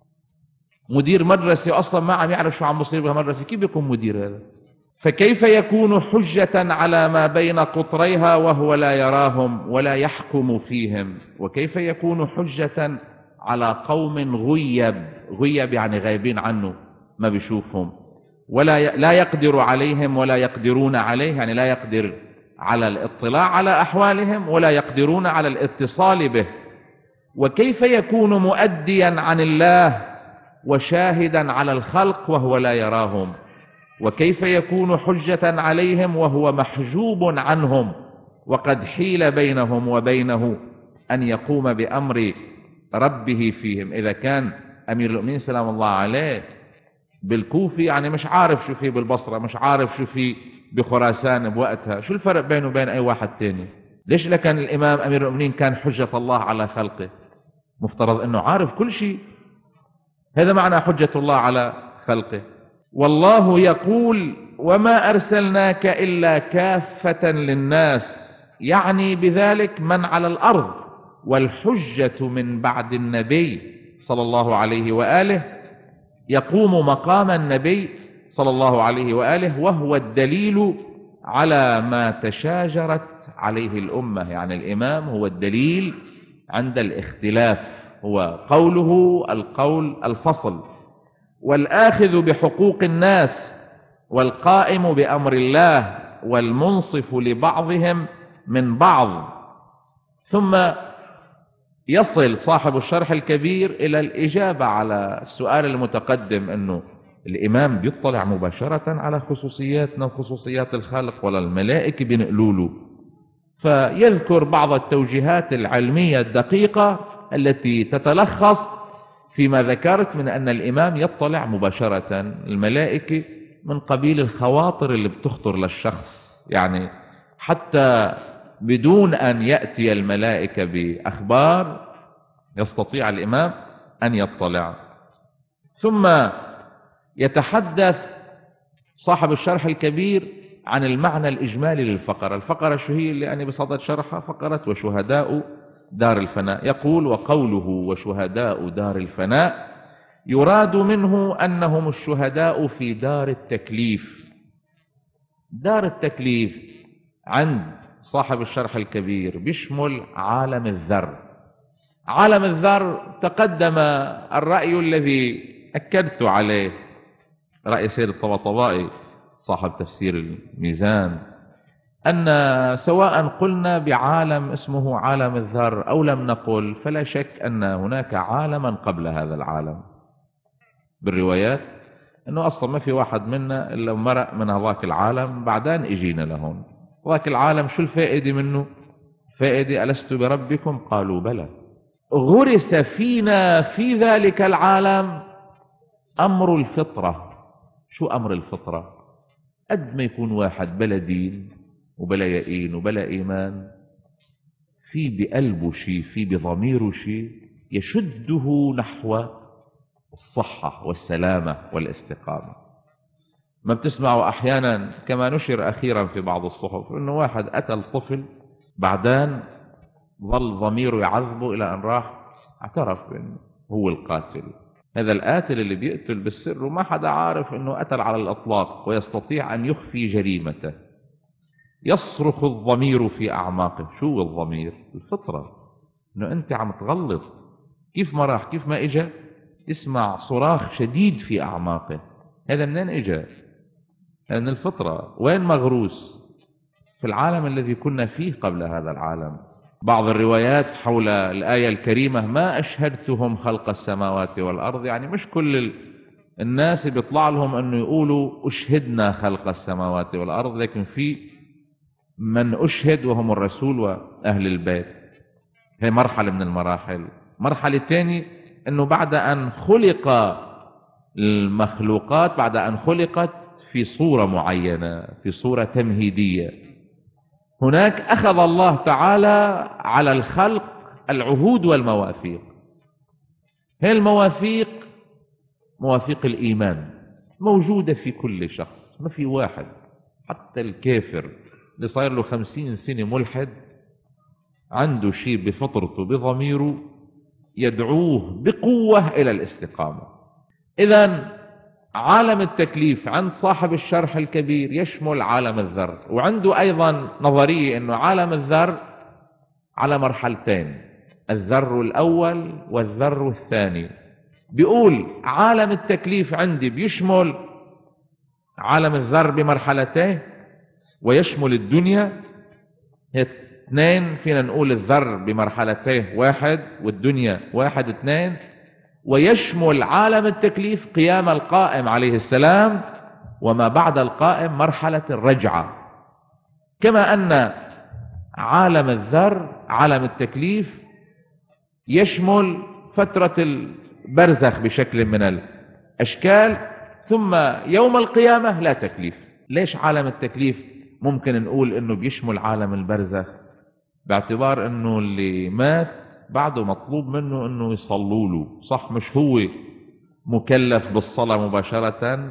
مدير مدرسة أصلا ما عم يعرف شو عم بيصير بمدرسة، كيف بيكون مدير هذا؟ فكيف يكون حجة على ما بين قطريها وهو لا يراهم ولا يحكم فيهم؟ وكيف يكون حجة على قوم غيب؟ غيب يعني غايبين عنه، ما بيشوفهم، ولا ي... لا يقدر عليهم ولا يقدرون عليه، يعني لا يقدر على الاطلاع على أحوالهم ولا يقدرون على الاتصال به. وكيف يكون مؤديا عن الله وشاهدا على الخلق وهو لا يراهم؟ وكيف يكون حجة عليهم وهو محجوب عنهم وقد حيل بينهم وبينه أن يقوم بأمر ربه فيهم؟ إذا كان أمير المؤمنين سلام الله عليه بالكوفي يعني مش عارف شو فيه بالبصرة، مش عارف شو فيه بخراسان بوقتها، شو الفرق بينه وبين أي واحد تاني؟ ليش لكان الإمام أمير المؤمنين كان حجة الله على خلقه؟ مفترض أنه عارف كل شيء. هذا معنى حجة الله على خلقه. والله يقول: وما أرسلناك إلا كافة للناس، يعني بذلك من على الأرض. والحجة من بعد النبي صلى الله عليه وآله يقوم مقام النبي صلى الله عليه وآله، وهو الدليل على ما تشاجرت عليه الأمة. يعني الإمام هو الدليل عند الاختلاف، هو قوله القول الفصل، والآخذ بحقوق الناس، والقائم بأمر الله، والمنصف لبعضهم من بعض. ثم يصل صاحب الشرح الكبير إلى الإجابة على السؤال المتقدم، أنه الإمام بيطلع مباشرة على خصوصياتنا وخصوصيات الخالق ولا الملائكة بنقلوله؟ فيذكر بعض التوجيهات العلمية الدقيقة التي تتلخص فيما ذكرت من أن الإمام يطلع مباشرة. الملائكة من قبيل الخواطر اللي بتخطر للشخص، يعني حتى بدون أن يأتي الملائكة بأخبار يستطيع الإمام أن يطلع. ثم يتحدث صاحب الشرح الكبير عن المعنى الإجمالي للفقرة. الفقرة شو هي اللي أنا بصدد شرحها؟ فقرة وشهداء دار الفناء. يقول: وقوله وشهداء دار الفناء يراد منه أنهم الشهداء في دار التكليف. دار التكليف عند صاحب الشرح الكبير بيشمل عالم الذر. عالم الذر تقدم الرأي الذي أكدت عليه، رأي سيد الطباطبائي صاحب تفسير الميزان، أن سواء قلنا بعالم اسمه عالم الذر أو لم نقل، فلا شك أن هناك عالما قبل هذا العالم. بالروايات أنه أصلا ما في واحد منا إلا مرق من هذاك العالم، بعدين إجينا لهون. ذاك العالم شو الفائدة منه؟ فائدة: ألست بربكم؟ قالوا بلى. غرس فينا في ذلك العالم أمر الفطرة. شو أمر الفطرة؟ قد ما يكون واحد بلا دين وبلا يقين وبلا إيمان، في بقلبه شيء، في بضميره شيء يشده نحو الصحة والسلامة والاستقامة. ما بتسمعوا أحيانا كما نشر أخيرا في بعض الصحف إنه واحد قتل طفل، بعدين ظل ضميره يعذبه إلى أن راح اعترف بأنه هو القاتل. هذا القاتل اللي بيقتل بالسر وما حدا عارف إنه قتل على الإطلاق ويستطيع أن يخفي جريمته. يصرخ الضمير في أعماقه. شو الضمير؟ الفطرة، إنه أنت عم تغلط. كيف ما راح، كيف ما إجا، اسمع صراخ شديد في أعماقه. هذا منين إجا؟ لأن الفطرة وين مغروس؟ في العالم الذي كنا فيه قبل هذا العالم. بعض الروايات حول الآية الكريمة: ما أشهدتهم خلق السماوات والأرض، يعني مش كل الناس بيطلع لهم أنه يقولوا أشهدنا خلق السماوات والأرض، لكن في من أشهد وهم الرسول وأهل البيت. هي مرحلة من المراحل. مرحلة ثانية أنه بعد أن خلق المخلوقات، بعد أن خلقت في صورة معينة، في صورة تمهيدية، هناك أخذ الله تعالى على الخلق العهود والمواثيق. هذه المواثيق مواثيق الإيمان موجودة في كل شخص. ما في واحد، حتى الكافر اللي صاير له خمسين سنة ملحد، عنده شيء بفطرته بضميره يدعوه بقوة إلى الاستقامة. إذن عالم التكليف عند صاحب الشرح الكبير يشمل عالم الذر، وعنده أيضا نظرية أنه عالم الذر على مرحلتين: الذر الأول والذر الثاني. بيقول عالم التكليف عندي بيشمل عالم الذر بمرحلتين، ويشمل الدنيا. اثنين، فينا نقول الذر بمرحلتين واحد والدنيا واحد اثنين. ويشمل عالم التكليف قيام القائم عليه السلام، وما بعد القائم مرحلة الرجعة. كما أن عالم الذر عالم التكليف يشمل فترة البرزخ بشكل من الأشكال، ثم يوم القيامة لا تكليف. ليش عالم التكليف ممكن نقول أنه بيشمل عالم البرزخ؟ باعتبار أنه اللي مات بعده مطلوب منه أنه يصلوا له، صح مش هو مكلف بالصلاة مباشرة،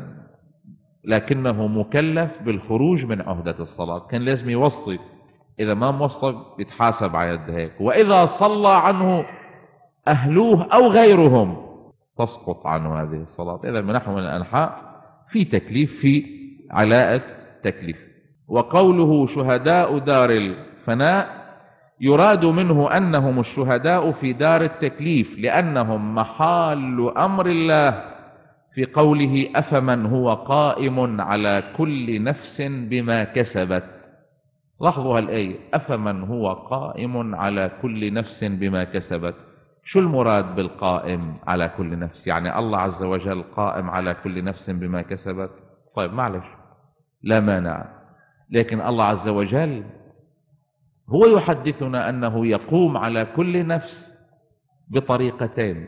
لكنه مكلف بالخروج من عهدة الصلاة. كان لازم يوصي، إذا ما موصى يتحاسب على يد هيك. وإذا صلى عنه أهلوه أو غيرهم تسقط عنه هذه الصلاة. إذا من نحو من الأنحاء في تكليف، في علاءة تكليف. وقوله شهداء دار الفناء يراد منه أنهم الشهداء في دار التكليف، لأنهم محال أمر الله في قوله: أفمن هو قائم على كل نفس بما كسبت. لاحظوا هالآية: أفمن هو قائم على كل نفس بما كسبت. شو المراد بالقائم على كل نفس؟ يعني الله عز وجل قائم على كل نفس بما كسبت؟ طيب معلش، لا مانع، لكن الله عز وجل هو يحدثنا أنه يقوم على كل نفس بطريقتين: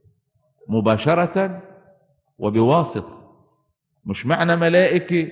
مباشرة وبواسطة. مش معنى ملائكة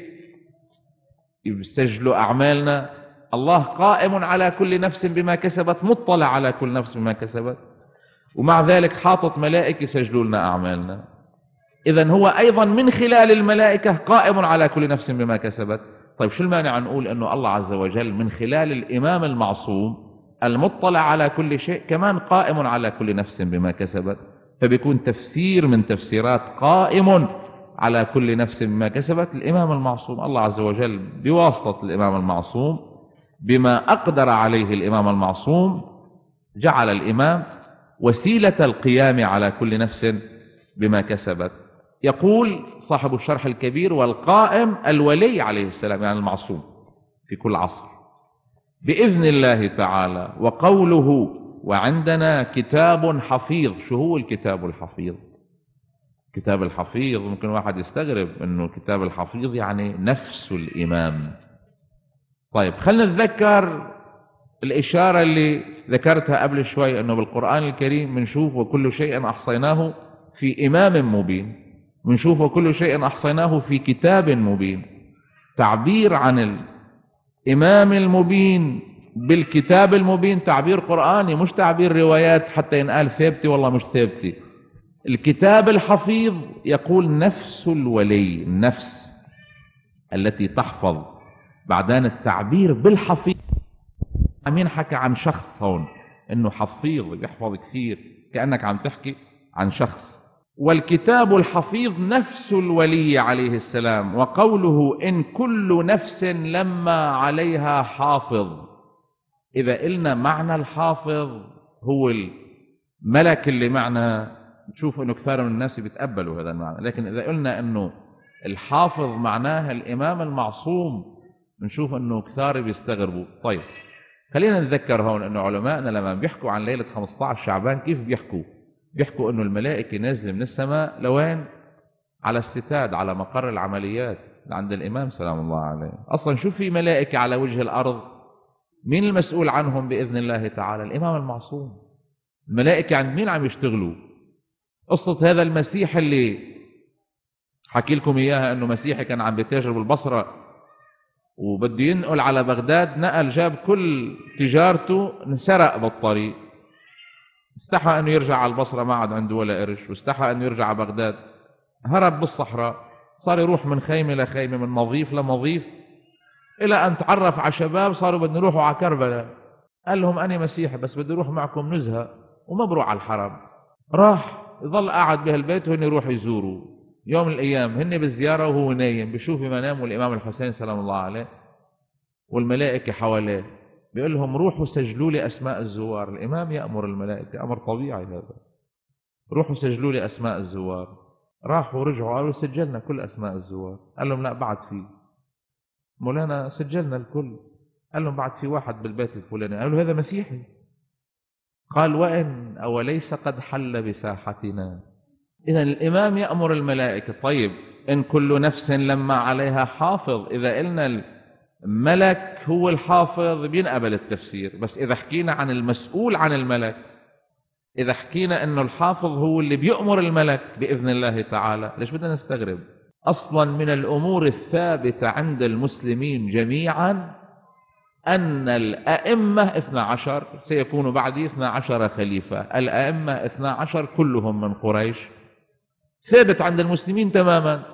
يسجلوا أعمالنا. الله قائم على كل نفس بما كسبت، مطلع على كل نفس بما كسبت، ومع ذلك حاطط ملائكة يسجلوا لنا أعمالنا. إذن هو أيضا من خلال الملائكة قائم على كل نفس بما كسبت. طيب شو المانع نقول أنه الله عز وجل من خلال الإمام المعصوم المطلع على كل شيء كمان قائم على كل نفس بما كسبت، فبيكون تفسير من تفسيرات قائم على كل نفس بما كسبت الإمام المعصوم. الله عز وجل بواسطة الإمام المعصوم بما أقدر عليه الإمام المعصوم جعل الإمام وسيلة القيام على كل نفس بما كسبت. يقول صاحب الشرح الكبير: والقائم الولي عليه السلام، يعني المعصوم في كل عصر بإذن الله تعالى. وقوله: وعندنا كتاب حفيظ. شو هو الكتاب الحفيظ؟ كتاب الحفيظ ممكن واحد يستغرب انه كتاب الحفيظ يعني نفس الإمام. طيب خلنا نتذكر الإشارة اللي ذكرتها قبل شوي، انه بالقرآن الكريم بنشوف وكل شيء أحصيناه في إمام مبين، بنشوف وكل شيء أحصيناه في كتاب مبين. تعبير عن الإمام المبين بالكتاب المبين تعبير قرآني، مش تعبير روايات حتى ينقال ثابتة والله مش ثابتة. الكتاب الحفيظ يقول نفس الولي، النفس التي تحفظ. بعدين التعبير بالحفيظ عم ينحكى عن شخص هون، انه حفيظ بيحفظ كثير، كأنك عم تحكي عن شخص. والكتاب الحفيظ نفس الولي عليه السلام. وقوله: إن كل نفس لما عليها حافظ. إذا قلنا معنى الحافظ هو الملك اللي معنا، نشوف انه كثير من الناس بيتقبلوا هذا المعنى، لكن إذا قلنا انه الحافظ معناها الإمام المعصوم نشوف انه كثير بيستغربوا. طيب خلينا نتذكر هون انه علماءنا لما بيحكوا عن ليلة خمسة عشر شعبان كيف بيحكوا؟ بيحكوا انه الملائكة نازلة من السماء لوين؟ على الستاد، على مقر العمليات عند الإمام سلام الله عليه. أصلا شو في ملائكة على وجه الأرض؟ مين المسؤول عنهم بإذن الله تعالى؟ الإمام المعصوم. الملائكة عند مين عم يشتغلوا؟ قصة هذا المسيح اللي حكي لكم إياها، أنه مسيحي كان عم بيتاجر بالبصرة وبده ينقل على بغداد، نقل جاب كل تجارته، انسرق بالطريق، استحى أنه يرجع على البصرة ما عاد عنده ولا قرش، واستحى أنه يرجع على بغداد، هرب بالصحراء، صار يروح من خيمة لخيمة، من مضيف لمضيف، إلى أن تعرف على شباب صاروا بدنا نروحوا على كربلاء. قال لهم: أنا مسيحي بس بدي أروح معكم نزهة وما بروح على الحرم. راح يظل قاعد بهالبيت وهن يروح يزوروا. يوم من الأيام هن بالزيارة وهو نايم، بشوف بمنامه الإمام الحسين سلام الله عليه والملائكة حواليه، بيقول لهم: روحوا سجلوا لي أسماء الزوار. الإمام يأمر الملائكة، أمر طبيعي هذا، روحوا سجلوا لي أسماء الزوار. راحوا ورجعوا قالوا: سجلنا كل أسماء الزوار. قال لهم: لا بعد في. مولانا سجلنا الكل. قال لهم: بعد في واحد بالبيت الفلاني. قالوا: هذا مسيحي. قال: وإن أوليس قد حل بساحتنا. إذا الإمام يأمر الملائكة. طيب إن كل نفس لما عليها حافظ، إذا قلنا الملك هو الحافظ بينقبل التفسير، بس إذا حكينا عن المسؤول عن الملك، إذا حكينا أنه الحافظ هو اللي بيأمر الملك بإذن الله تعالى، ليش بدنا نستغرب؟ أصلا من الأمور الثابتة عند المسلمين جميعا أن الأئمة اثنى عشر سيكون بعد اثنى عشر خليفة. الأئمة اثنى عشر كلهم من قريش، ثابت عند المسلمين تماما.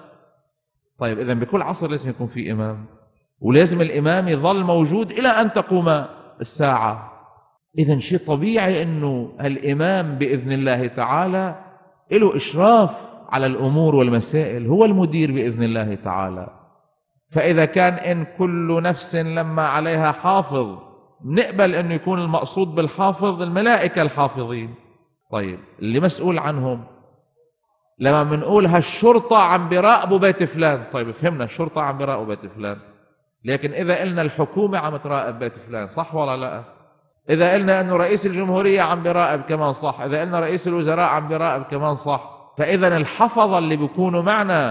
طيب إذن بكل عصر لازم يكون في إمام، ولازم الإمام يظل موجود إلى أن تقوم الساعة. إذن شيء طبيعي أنه الإمام بإذن الله تعالى له إشراف على الأمور والمسائل، هو المدير بإذن الله تعالى. فإذا كان إن كل نفس لما عليها حافظ، نقبل أنه يكون المقصود بالحافظ الملائكة الحافظين. طيب اللي مسؤول عنهم، لما بنقول هالشرطة عم بيراقبوا بيت فلان، طيب فهمنا الشرطة عم بيراقبوا بيت فلان، لكن إذا قلنا الحكومة عم تراقب بيت فلان، صح ولا لا؟ إذا قلنا أنه رئيس الجمهورية عم بيراقب كمان صح، إذا قلنا رئيس الوزراء عم بيراقب كمان صح. فإذا الحفظة اللي بيكونوا معنا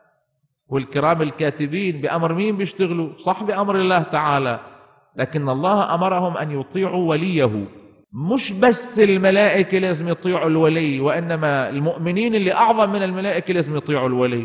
والكرام الكاتبين بأمر مين بيشتغلوا؟ صح بأمر الله تعالى، لكن الله أمرهم أن يطيعوا وليه. مش بس الملائكة لازم يطيعوا الولي، وإنما المؤمنين اللي أعظم من الملائكة لازم يطيعوا الولي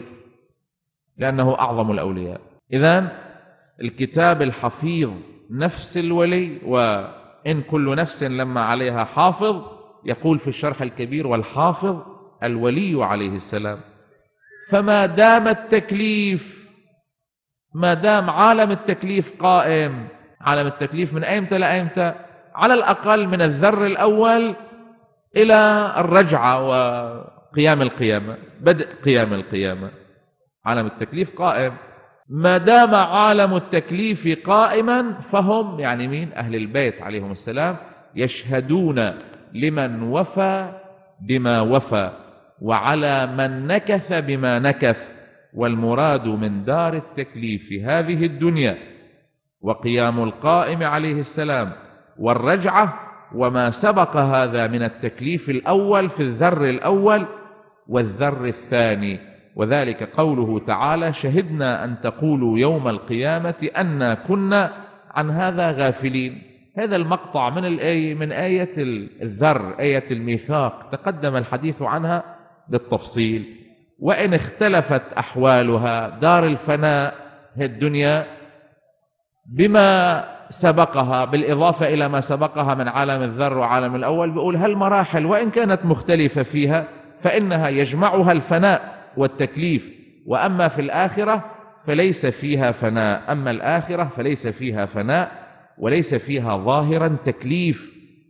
لأنه أعظم الأولياء. إذن الكتاب الحفيظ نفس الولي. وإن كل نفس لما عليها حافظ، يقول في الشرح الكبير: والحافظ الولي عليه السلام. فما دام التكليف ما دام عالم التكليف قائم، عالم التكليف من أيمتى لأيمتى؟ على الأقل من الذر الأول إلى الرجعة وقيام القيامة، بدء قيام القيامة، عالم التكليف قائم. ما دام عالم التكليف قائما فهم، يعني مين؟ أهل البيت عليهم السلام، يشهدون لمن وفى بما وفى وعلى من نكث بما نكث. والمراد من دار التكليف في هذه الدنيا وقيام القائم عليه السلام والرجعة وما سبق هذا من التكليف الأول في الذر الأول والذر الثاني، وذلك قوله تعالى: شهدنا أن تقولوا يوم القيامة أنا كنا عن هذا غافلين. هذا المقطع من الآية من آية الذر، آية الميثاق، تقدم الحديث عنها بالتفصيل. وإن اختلفت أحوالها، دار الفناء هي الدنيا بما سبقها بالإضافة إلى ما سبقها من عالم الذر وعالم الأول، بيقول هالمراحل وإن كانت مختلفة فيها فإنها يجمعها الفناء والتكليف. وأما في الآخرة فليس فيها فناء، أما الآخرة فليس فيها فناء وليس فيها ظاهرا تكليف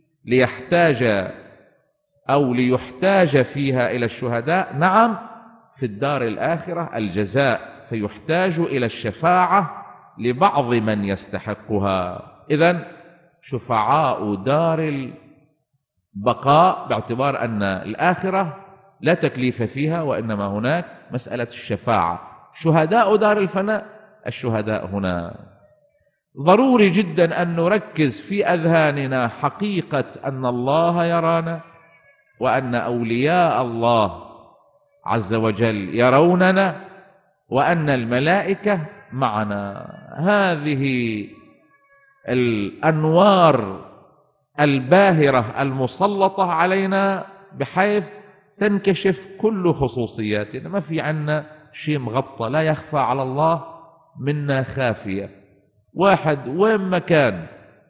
ليحتاج أو ليحتاج فيها إلى الشهداء. نعم، في الدار الآخرة الجزاء، فيحتاج إلى الشفاعة لبعض من يستحقها. إذن شفعاء دار البقاء باعتبار أن الآخرة لا تكليف فيها وإنما هناك مسألة الشفاعة. شهداء دار الفناء الشهداء هنا. ضروري جدا أن نركز في أذهاننا حقيقة أن الله يرانا وأن أولياء الله عز وجل يروننا وأن الملائكة معنا. هذه الأنوار الباهرة المسلطة علينا بحيث تنكشف كل خصوصياتنا، ما في عنا شيء مغطى، لا يخفى على الله منا خافية. واحد وين ما كان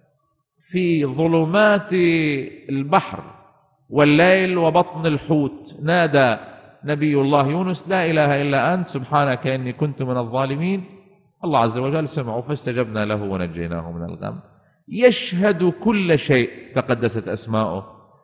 في ظلمات البحر والليل وبطن الحوت نادى نبي الله يونس: لا إله إلا أنت سبحانك إني كنت من الظالمين. الله عز وجل سمعه فاستجبنا له ونجيناه من الغم. يشهد كل شيء، تقدست أسماؤه.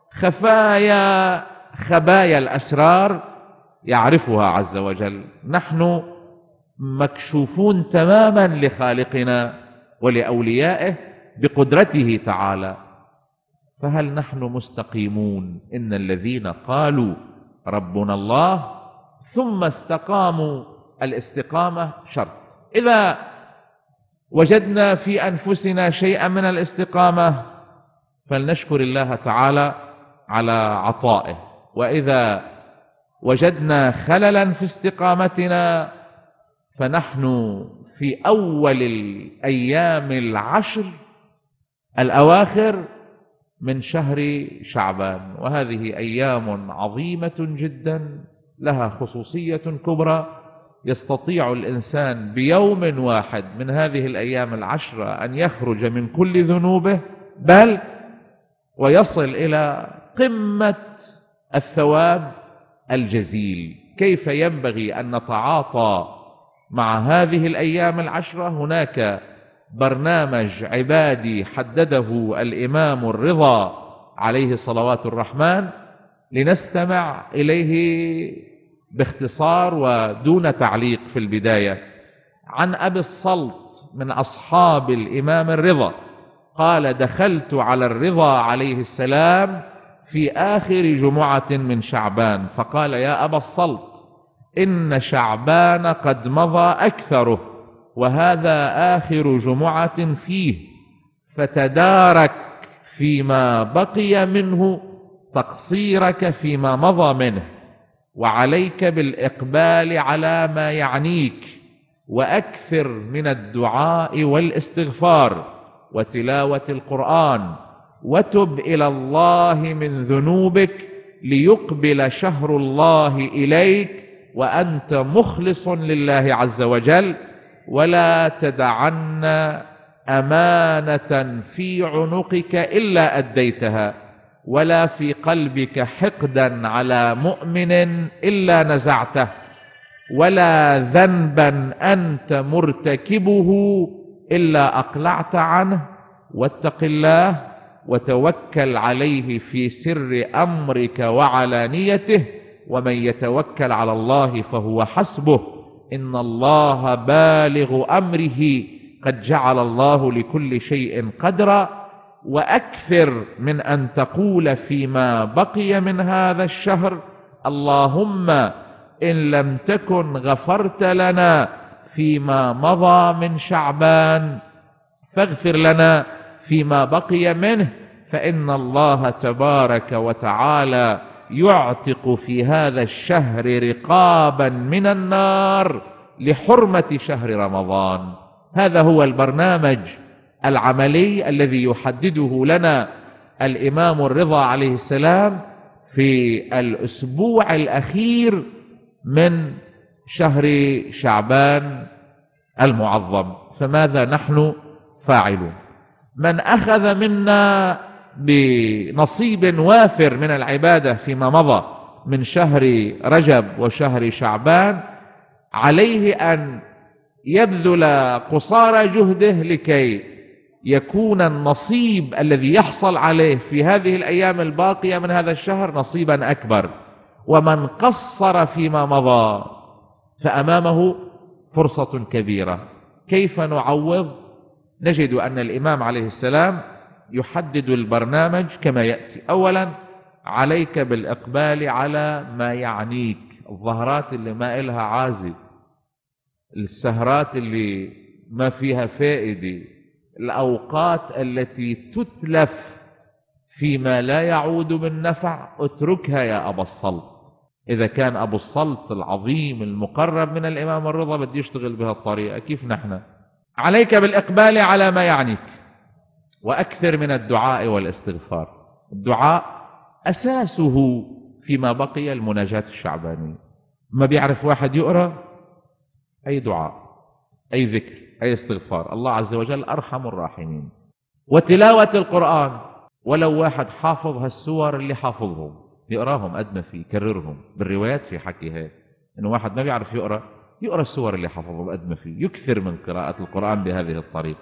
خفايا خبايا الأسرار يعرفها عز وجل. نحن مكشوفون تماما لخالقنا ولأوليائه بقدرته تعالى. فهل نحن مستقيمون؟ إن الذين قالوا ربنا الله ثم استقاموا، الاستقامة شرط. إذا وجدنا في أنفسنا شيئا من الاستقامة فلنشكر الله تعالى على عطائه، وإذا وجدنا خللا في استقامتنا فنحن في أول الأيام العشر الأواخر من شهر شعبان، وهذه أيام عظيمة جدا لها خصوصية كبرى. يستطيع الإنسان بيوم واحد من هذه الأيام العشرة أن يخرج من كل ذنوبه، بل ويصل إلى قمة الثواب الجزيل. كيف ينبغي أن نتعاطى مع هذه الأيام العشرة؟ هناك برنامج عبادي حدده الإمام الرضا عليه صلوات الرحمن، لنستمع إليه باختصار ودون تعليق في البداية. عن أبي الصلت من أصحاب الإمام الرضا قال: دخلت على الرضا عليه السلام في آخر جمعة من شعبان فقال: يا أبا الصلت، إن شعبان قد مضى أكثره وهذا آخر جمعة فيه، فتدارك فيما بقي منه تقصيرك فيما مضى منه، وعليك بالإقبال على ما يعنيك، وأكثر من الدعاء والاستغفار وتلاوة القرآن، وتب إلى الله من ذنوبك ليقبل شهر الله إليك وأنت مخلص لله عز وجل، ولا تدعن أمانة في عنقك إلا أديتها، ولا في قلبك حقدا على مؤمن إلا نزعته، ولا ذنبا أنت مرتكبه إلا أقلعت عنه، واتق الله وتوكل عليه في سر أمرك وعلانيته، ومن يتوكل على الله فهو حسبه، إن الله بالغ أمره، قد جعل الله لكل شيء قدرا. وأكثر من أن تقول فيما بقي من هذا الشهر: اللهم إن لم تكن غفرت لنا فيما مضى من شعبان فاغفر لنا فيما بقي منه، فإن الله تبارك وتعالى يعتق في هذا الشهر رقابا من النار لحرمة شهر رمضان. هذا هو البرنامج العملي الذي يحدده لنا الإمام الرضا عليه السلام في الأسبوع الأخير من شهر شعبان المعظم. فماذا نحن فاعلون؟ من أخذ منا بنصيب وافر من العبادة فيما مضى من شهر رجب وشهر شعبان عليه أن يبذل قصارى جهده لكي يكون النصيب الذي يحصل عليه في هذه الأيام الباقية من هذا الشهر نصيبا أكبر. ومن قصر فيما مضى فأمامه فرصة كبيرة. كيف نعوض؟ نجد أن الإمام عليه السلام يحدد البرنامج كما يأتي. أولا، عليك بالإقبال على ما يعنيك، الظهرات اللي ما إلها عازي، السهرات اللي ما فيها فائدة، الأوقات التي تتلف فيما لا يعود بالنفع، اتركها يا أبا الصلت. إذا كان أبو الصلت العظيم المقرب من الإمام الرضا بده يشتغل بها الطريقة، كيف نحن؟ عليك بالإقبال على ما يعنيك، وأكثر من الدعاء والاستغفار. الدعاء أساسه فيما بقي المناجاة الشعبانية. ما بيعرف واحد يقرأ أي دعاء، أي ذكر، أي استغفار، الله عز وجل أرحم الراحمين. وتلاوة القرآن، ولو واحد حافظ هالسور اللي حافظهم يقراهم قد ما فيه، يكررهم. بالروايات في حكي هيك إنه واحد ما بيعرف يقرأ يقرأ السور اللي حافظهم قد ما فيه، يكثر من قراءة القرآن بهذه الطريقة.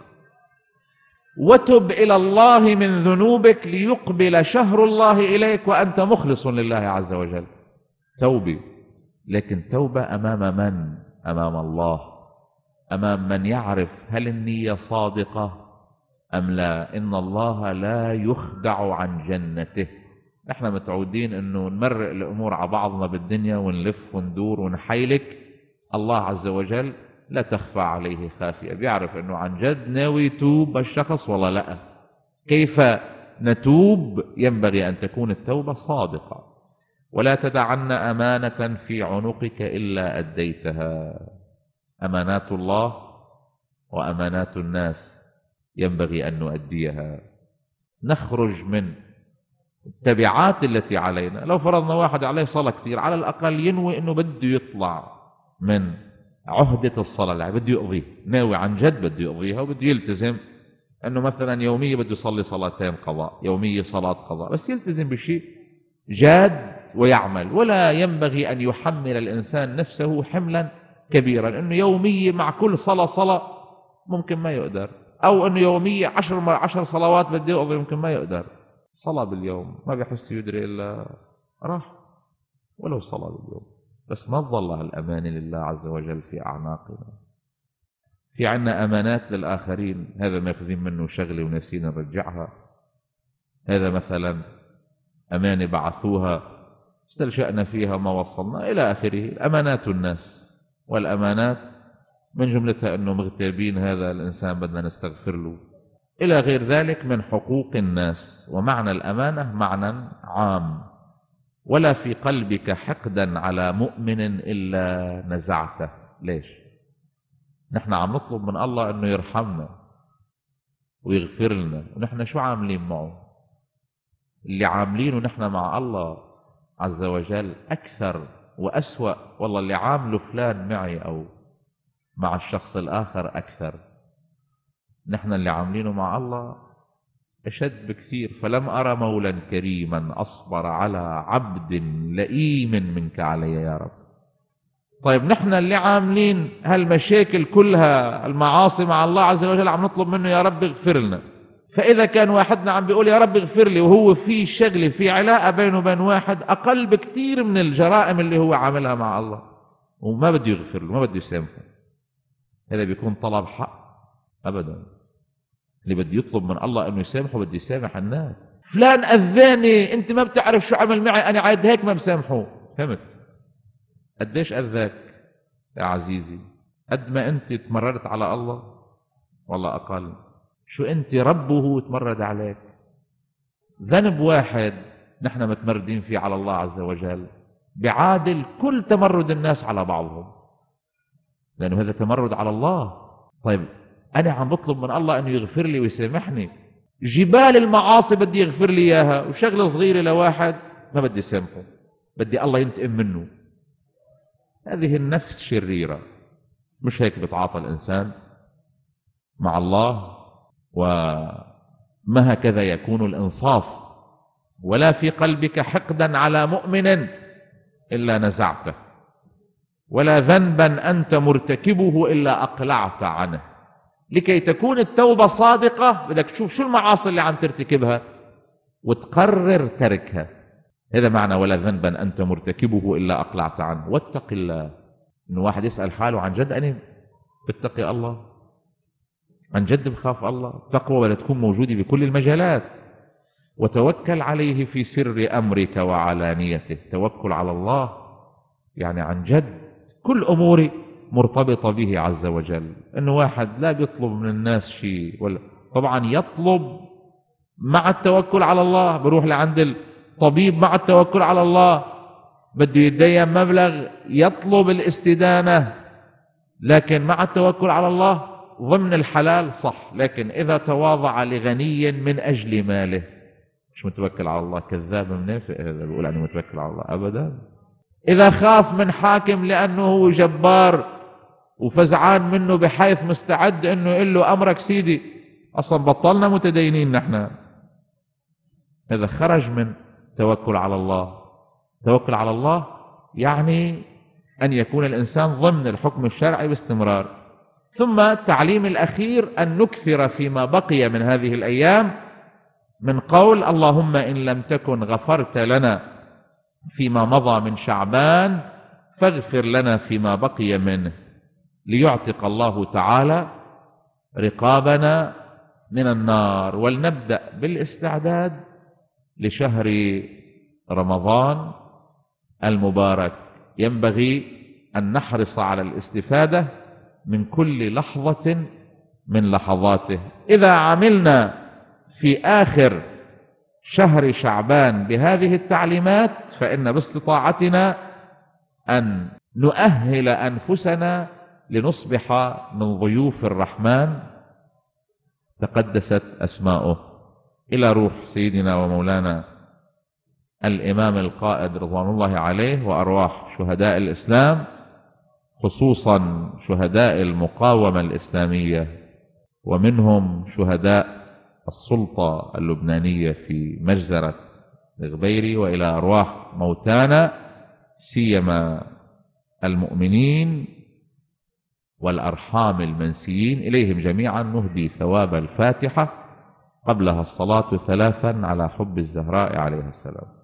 وتب إلى الله من ذنوبك ليقبل شهر الله إليك وأنت مخلص لله عز وجل. توبة، لكن توبة أمام من؟ أمام الله، أمام من يعرف هل النية صادقة أم لا. إن الله لا يخدع عن جنته. نحن متعودين أنه نمرق الأمور على بعضنا بالدنيا ونلف وندور ونحيلك. الله عز وجل لا تخفى عليه خافية، بيعرف أنه عن جد ناوي يتوب الشخص ولا لا. كيف نتوب؟ ينبغي أن تكون التوبة صادقة. ولا تدعن أمانة في عنقك إلا أديتها. أمانات الله وأمانات الناس ينبغي أن نؤديها. نخرج من التبعات التي علينا. لو فرضنا واحد عليه صلاة كثير، على الأقل ينوي أنه بده يطلع من عهدة الصلاة اللي بده يقضيه، ناوي عن جد بده يقضيها وبده يلتزم أنه مثلا يوميا بده يصلي صلاتين قضاء، يوميا صلاة قضاء، بس يلتزم بشيء جاد ويعمل. ولا ينبغي أن يحمل الإنسان نفسه حملا كبيرا، أنه يوميا مع كل صلاة صلاة ممكن ما يقدر، أو أنه يوميا عشر, عشر صلوات بده يقضي ممكن ما يقدر. صلاة باليوم ما بيحس يدري إلا راح، ولو صلاة باليوم بس ما تظل الأمان لله عز وجل في أعناقنا. في عنا أمانات للآخرين، هذا ماخذين منه شغلة ونسينا نرجعها. هذا مثلا أمانة بعثوها استلجأنا فيها ما وصلنا إلى آخره. أمانات الناس، والأمانات من جملتها أنه مغتابين هذا الإنسان بدنا نستغفر له، إلى غير ذلك من حقوق الناس. ومعنى الأمانة معنى عام. ولا في قلبك حقدا على مؤمن إلا نزعته. ليش؟ نحن عم نطلب من الله أنه يرحمنا ويغفر لنا، ونحن شو عاملين معه؟ اللي عاملينه نحن مع الله عز وجل أكثر وأسوأ. والله اللي عامله فلان معي أو مع الشخص الآخر أكثر. نحن اللي عاملينه مع الله أشد بكثير. فلم أرى مولا كريما أصبر على عبد لئيم منك علي يا رب. طيب نحن اللي عاملين هالمشاكل كلها المعاصي مع الله عز وجل عم نطلب منه يا رب اغفر لنا. فإذا كان واحدنا عم بيقول يا رب اغفر لي وهو في شغله في علاقة بينه وبين واحد أقل بكتير من الجرائم اللي هو عاملها مع الله وما بده يغفر له ما بده يسامحه، هذا بيكون طلب حق؟ أبدا. اللي بده يطلب من الله أنه يسامحه بده يسامح الناس. فلان أذاني أنت ما بتعرف شو عمل معي أنا عاد هيك ما بسامحه. فهمت؟ قديش أذاك يا عزيزي؟ قد ما أنت تمردت على الله والله أقل. شو أنت ربه تمرد عليك؟ ذنب واحد نحن متمردين فيه على الله عز وجل بعادل كل تمرد الناس على بعضهم، لأنه هذا تمرد على الله. طيب أنا عم بطلب من الله أنه يغفر لي ويسامحني، جبال المعاصي بدي يغفر لي إياها وشغلة صغيرة لواحد ما بدي سامحه، بدي الله ينتقم منه. هذه النفس شريرة، مش هيك بتعاطى الإنسان مع الله، وما هكذا يكون الإنصاف. ولا في قلبك حقدا على مؤمن إلا نزعته، ولا ذنبا أنت مرتكبه إلا أقلعت عنه. لكي تكون التوبة صادقة بدك تشوف شو المعاصي اللي عم ترتكبها وتقرر تركها. هذا معنى ولا ذنبا أنت مرتكبه إلا أقلعت عنه. واتق الله. إنه واحد يسأل حاله عن جد أنا بتقي الله، عن جد بخاف الله. تقوى ولا تكون موجودة بكل المجالات. وتوكل عليه في سر أمرك وعلانيته. توكل على الله يعني عن جد كل أموري مرتبطة به عز وجل. إنه واحد لا بيطلب من الناس شيء، ولا طبعا يطلب مع التوكل على الله. بروح لعند الطبيب مع التوكل على الله، بده يتدين مبلغ يطلب الاستدانة، لكن مع التوكل على الله ضمن الحلال صح. لكن إذا تواضع لغني من أجل ماله مش متوكل على الله، كذاب منافق هذا بيقول أنا متوكل على الله أبدا. إذا خاف من حاكم لأنه هو جبار وفزعان منه بحيث مستعد أنه يقول له أمرك سيدي، أصلا بطلنا متدينين نحن، هذا خرج من توكل على الله. توكل على الله يعني أن يكون الإنسان ضمن الحكم الشرعي باستمرار. ثم التعليم الأخير أن نكثر فيما بقي من هذه الأيام من قول اللهم إن لم تكن غفرت لنا فيما مضى من شعبان فاغفر لنا فيما بقي منه، ليعتق الله تعالى رقابنا من النار. ولنبدأ بالاستعداد لشهر رمضان المبارك. ينبغي أن نحرص على الاستفادة من كل لحظة من لحظاته. إذا عملنا في آخر شهر شعبان بهذه التعليمات فإن باستطاعتنا أن نؤهل أنفسنا لنصبح من ضيوف الرحمن تقدست أسماؤه. إلى روح سيدنا ومولانا الإمام القائد رضوان الله عليه وأرواح شهداء الإسلام، خصوصا شهداء المقاومة الإسلامية، ومنهم شهداء السلطة اللبنانية في مجزرة الغبيري، وإلى أرواح موتانا سيما المؤمنين والأرحام المنسيين، إليهم جميعا نهدي ثواب الفاتحة قبلها الصلاة ثلاثا على حب الزهراء عليه السلام.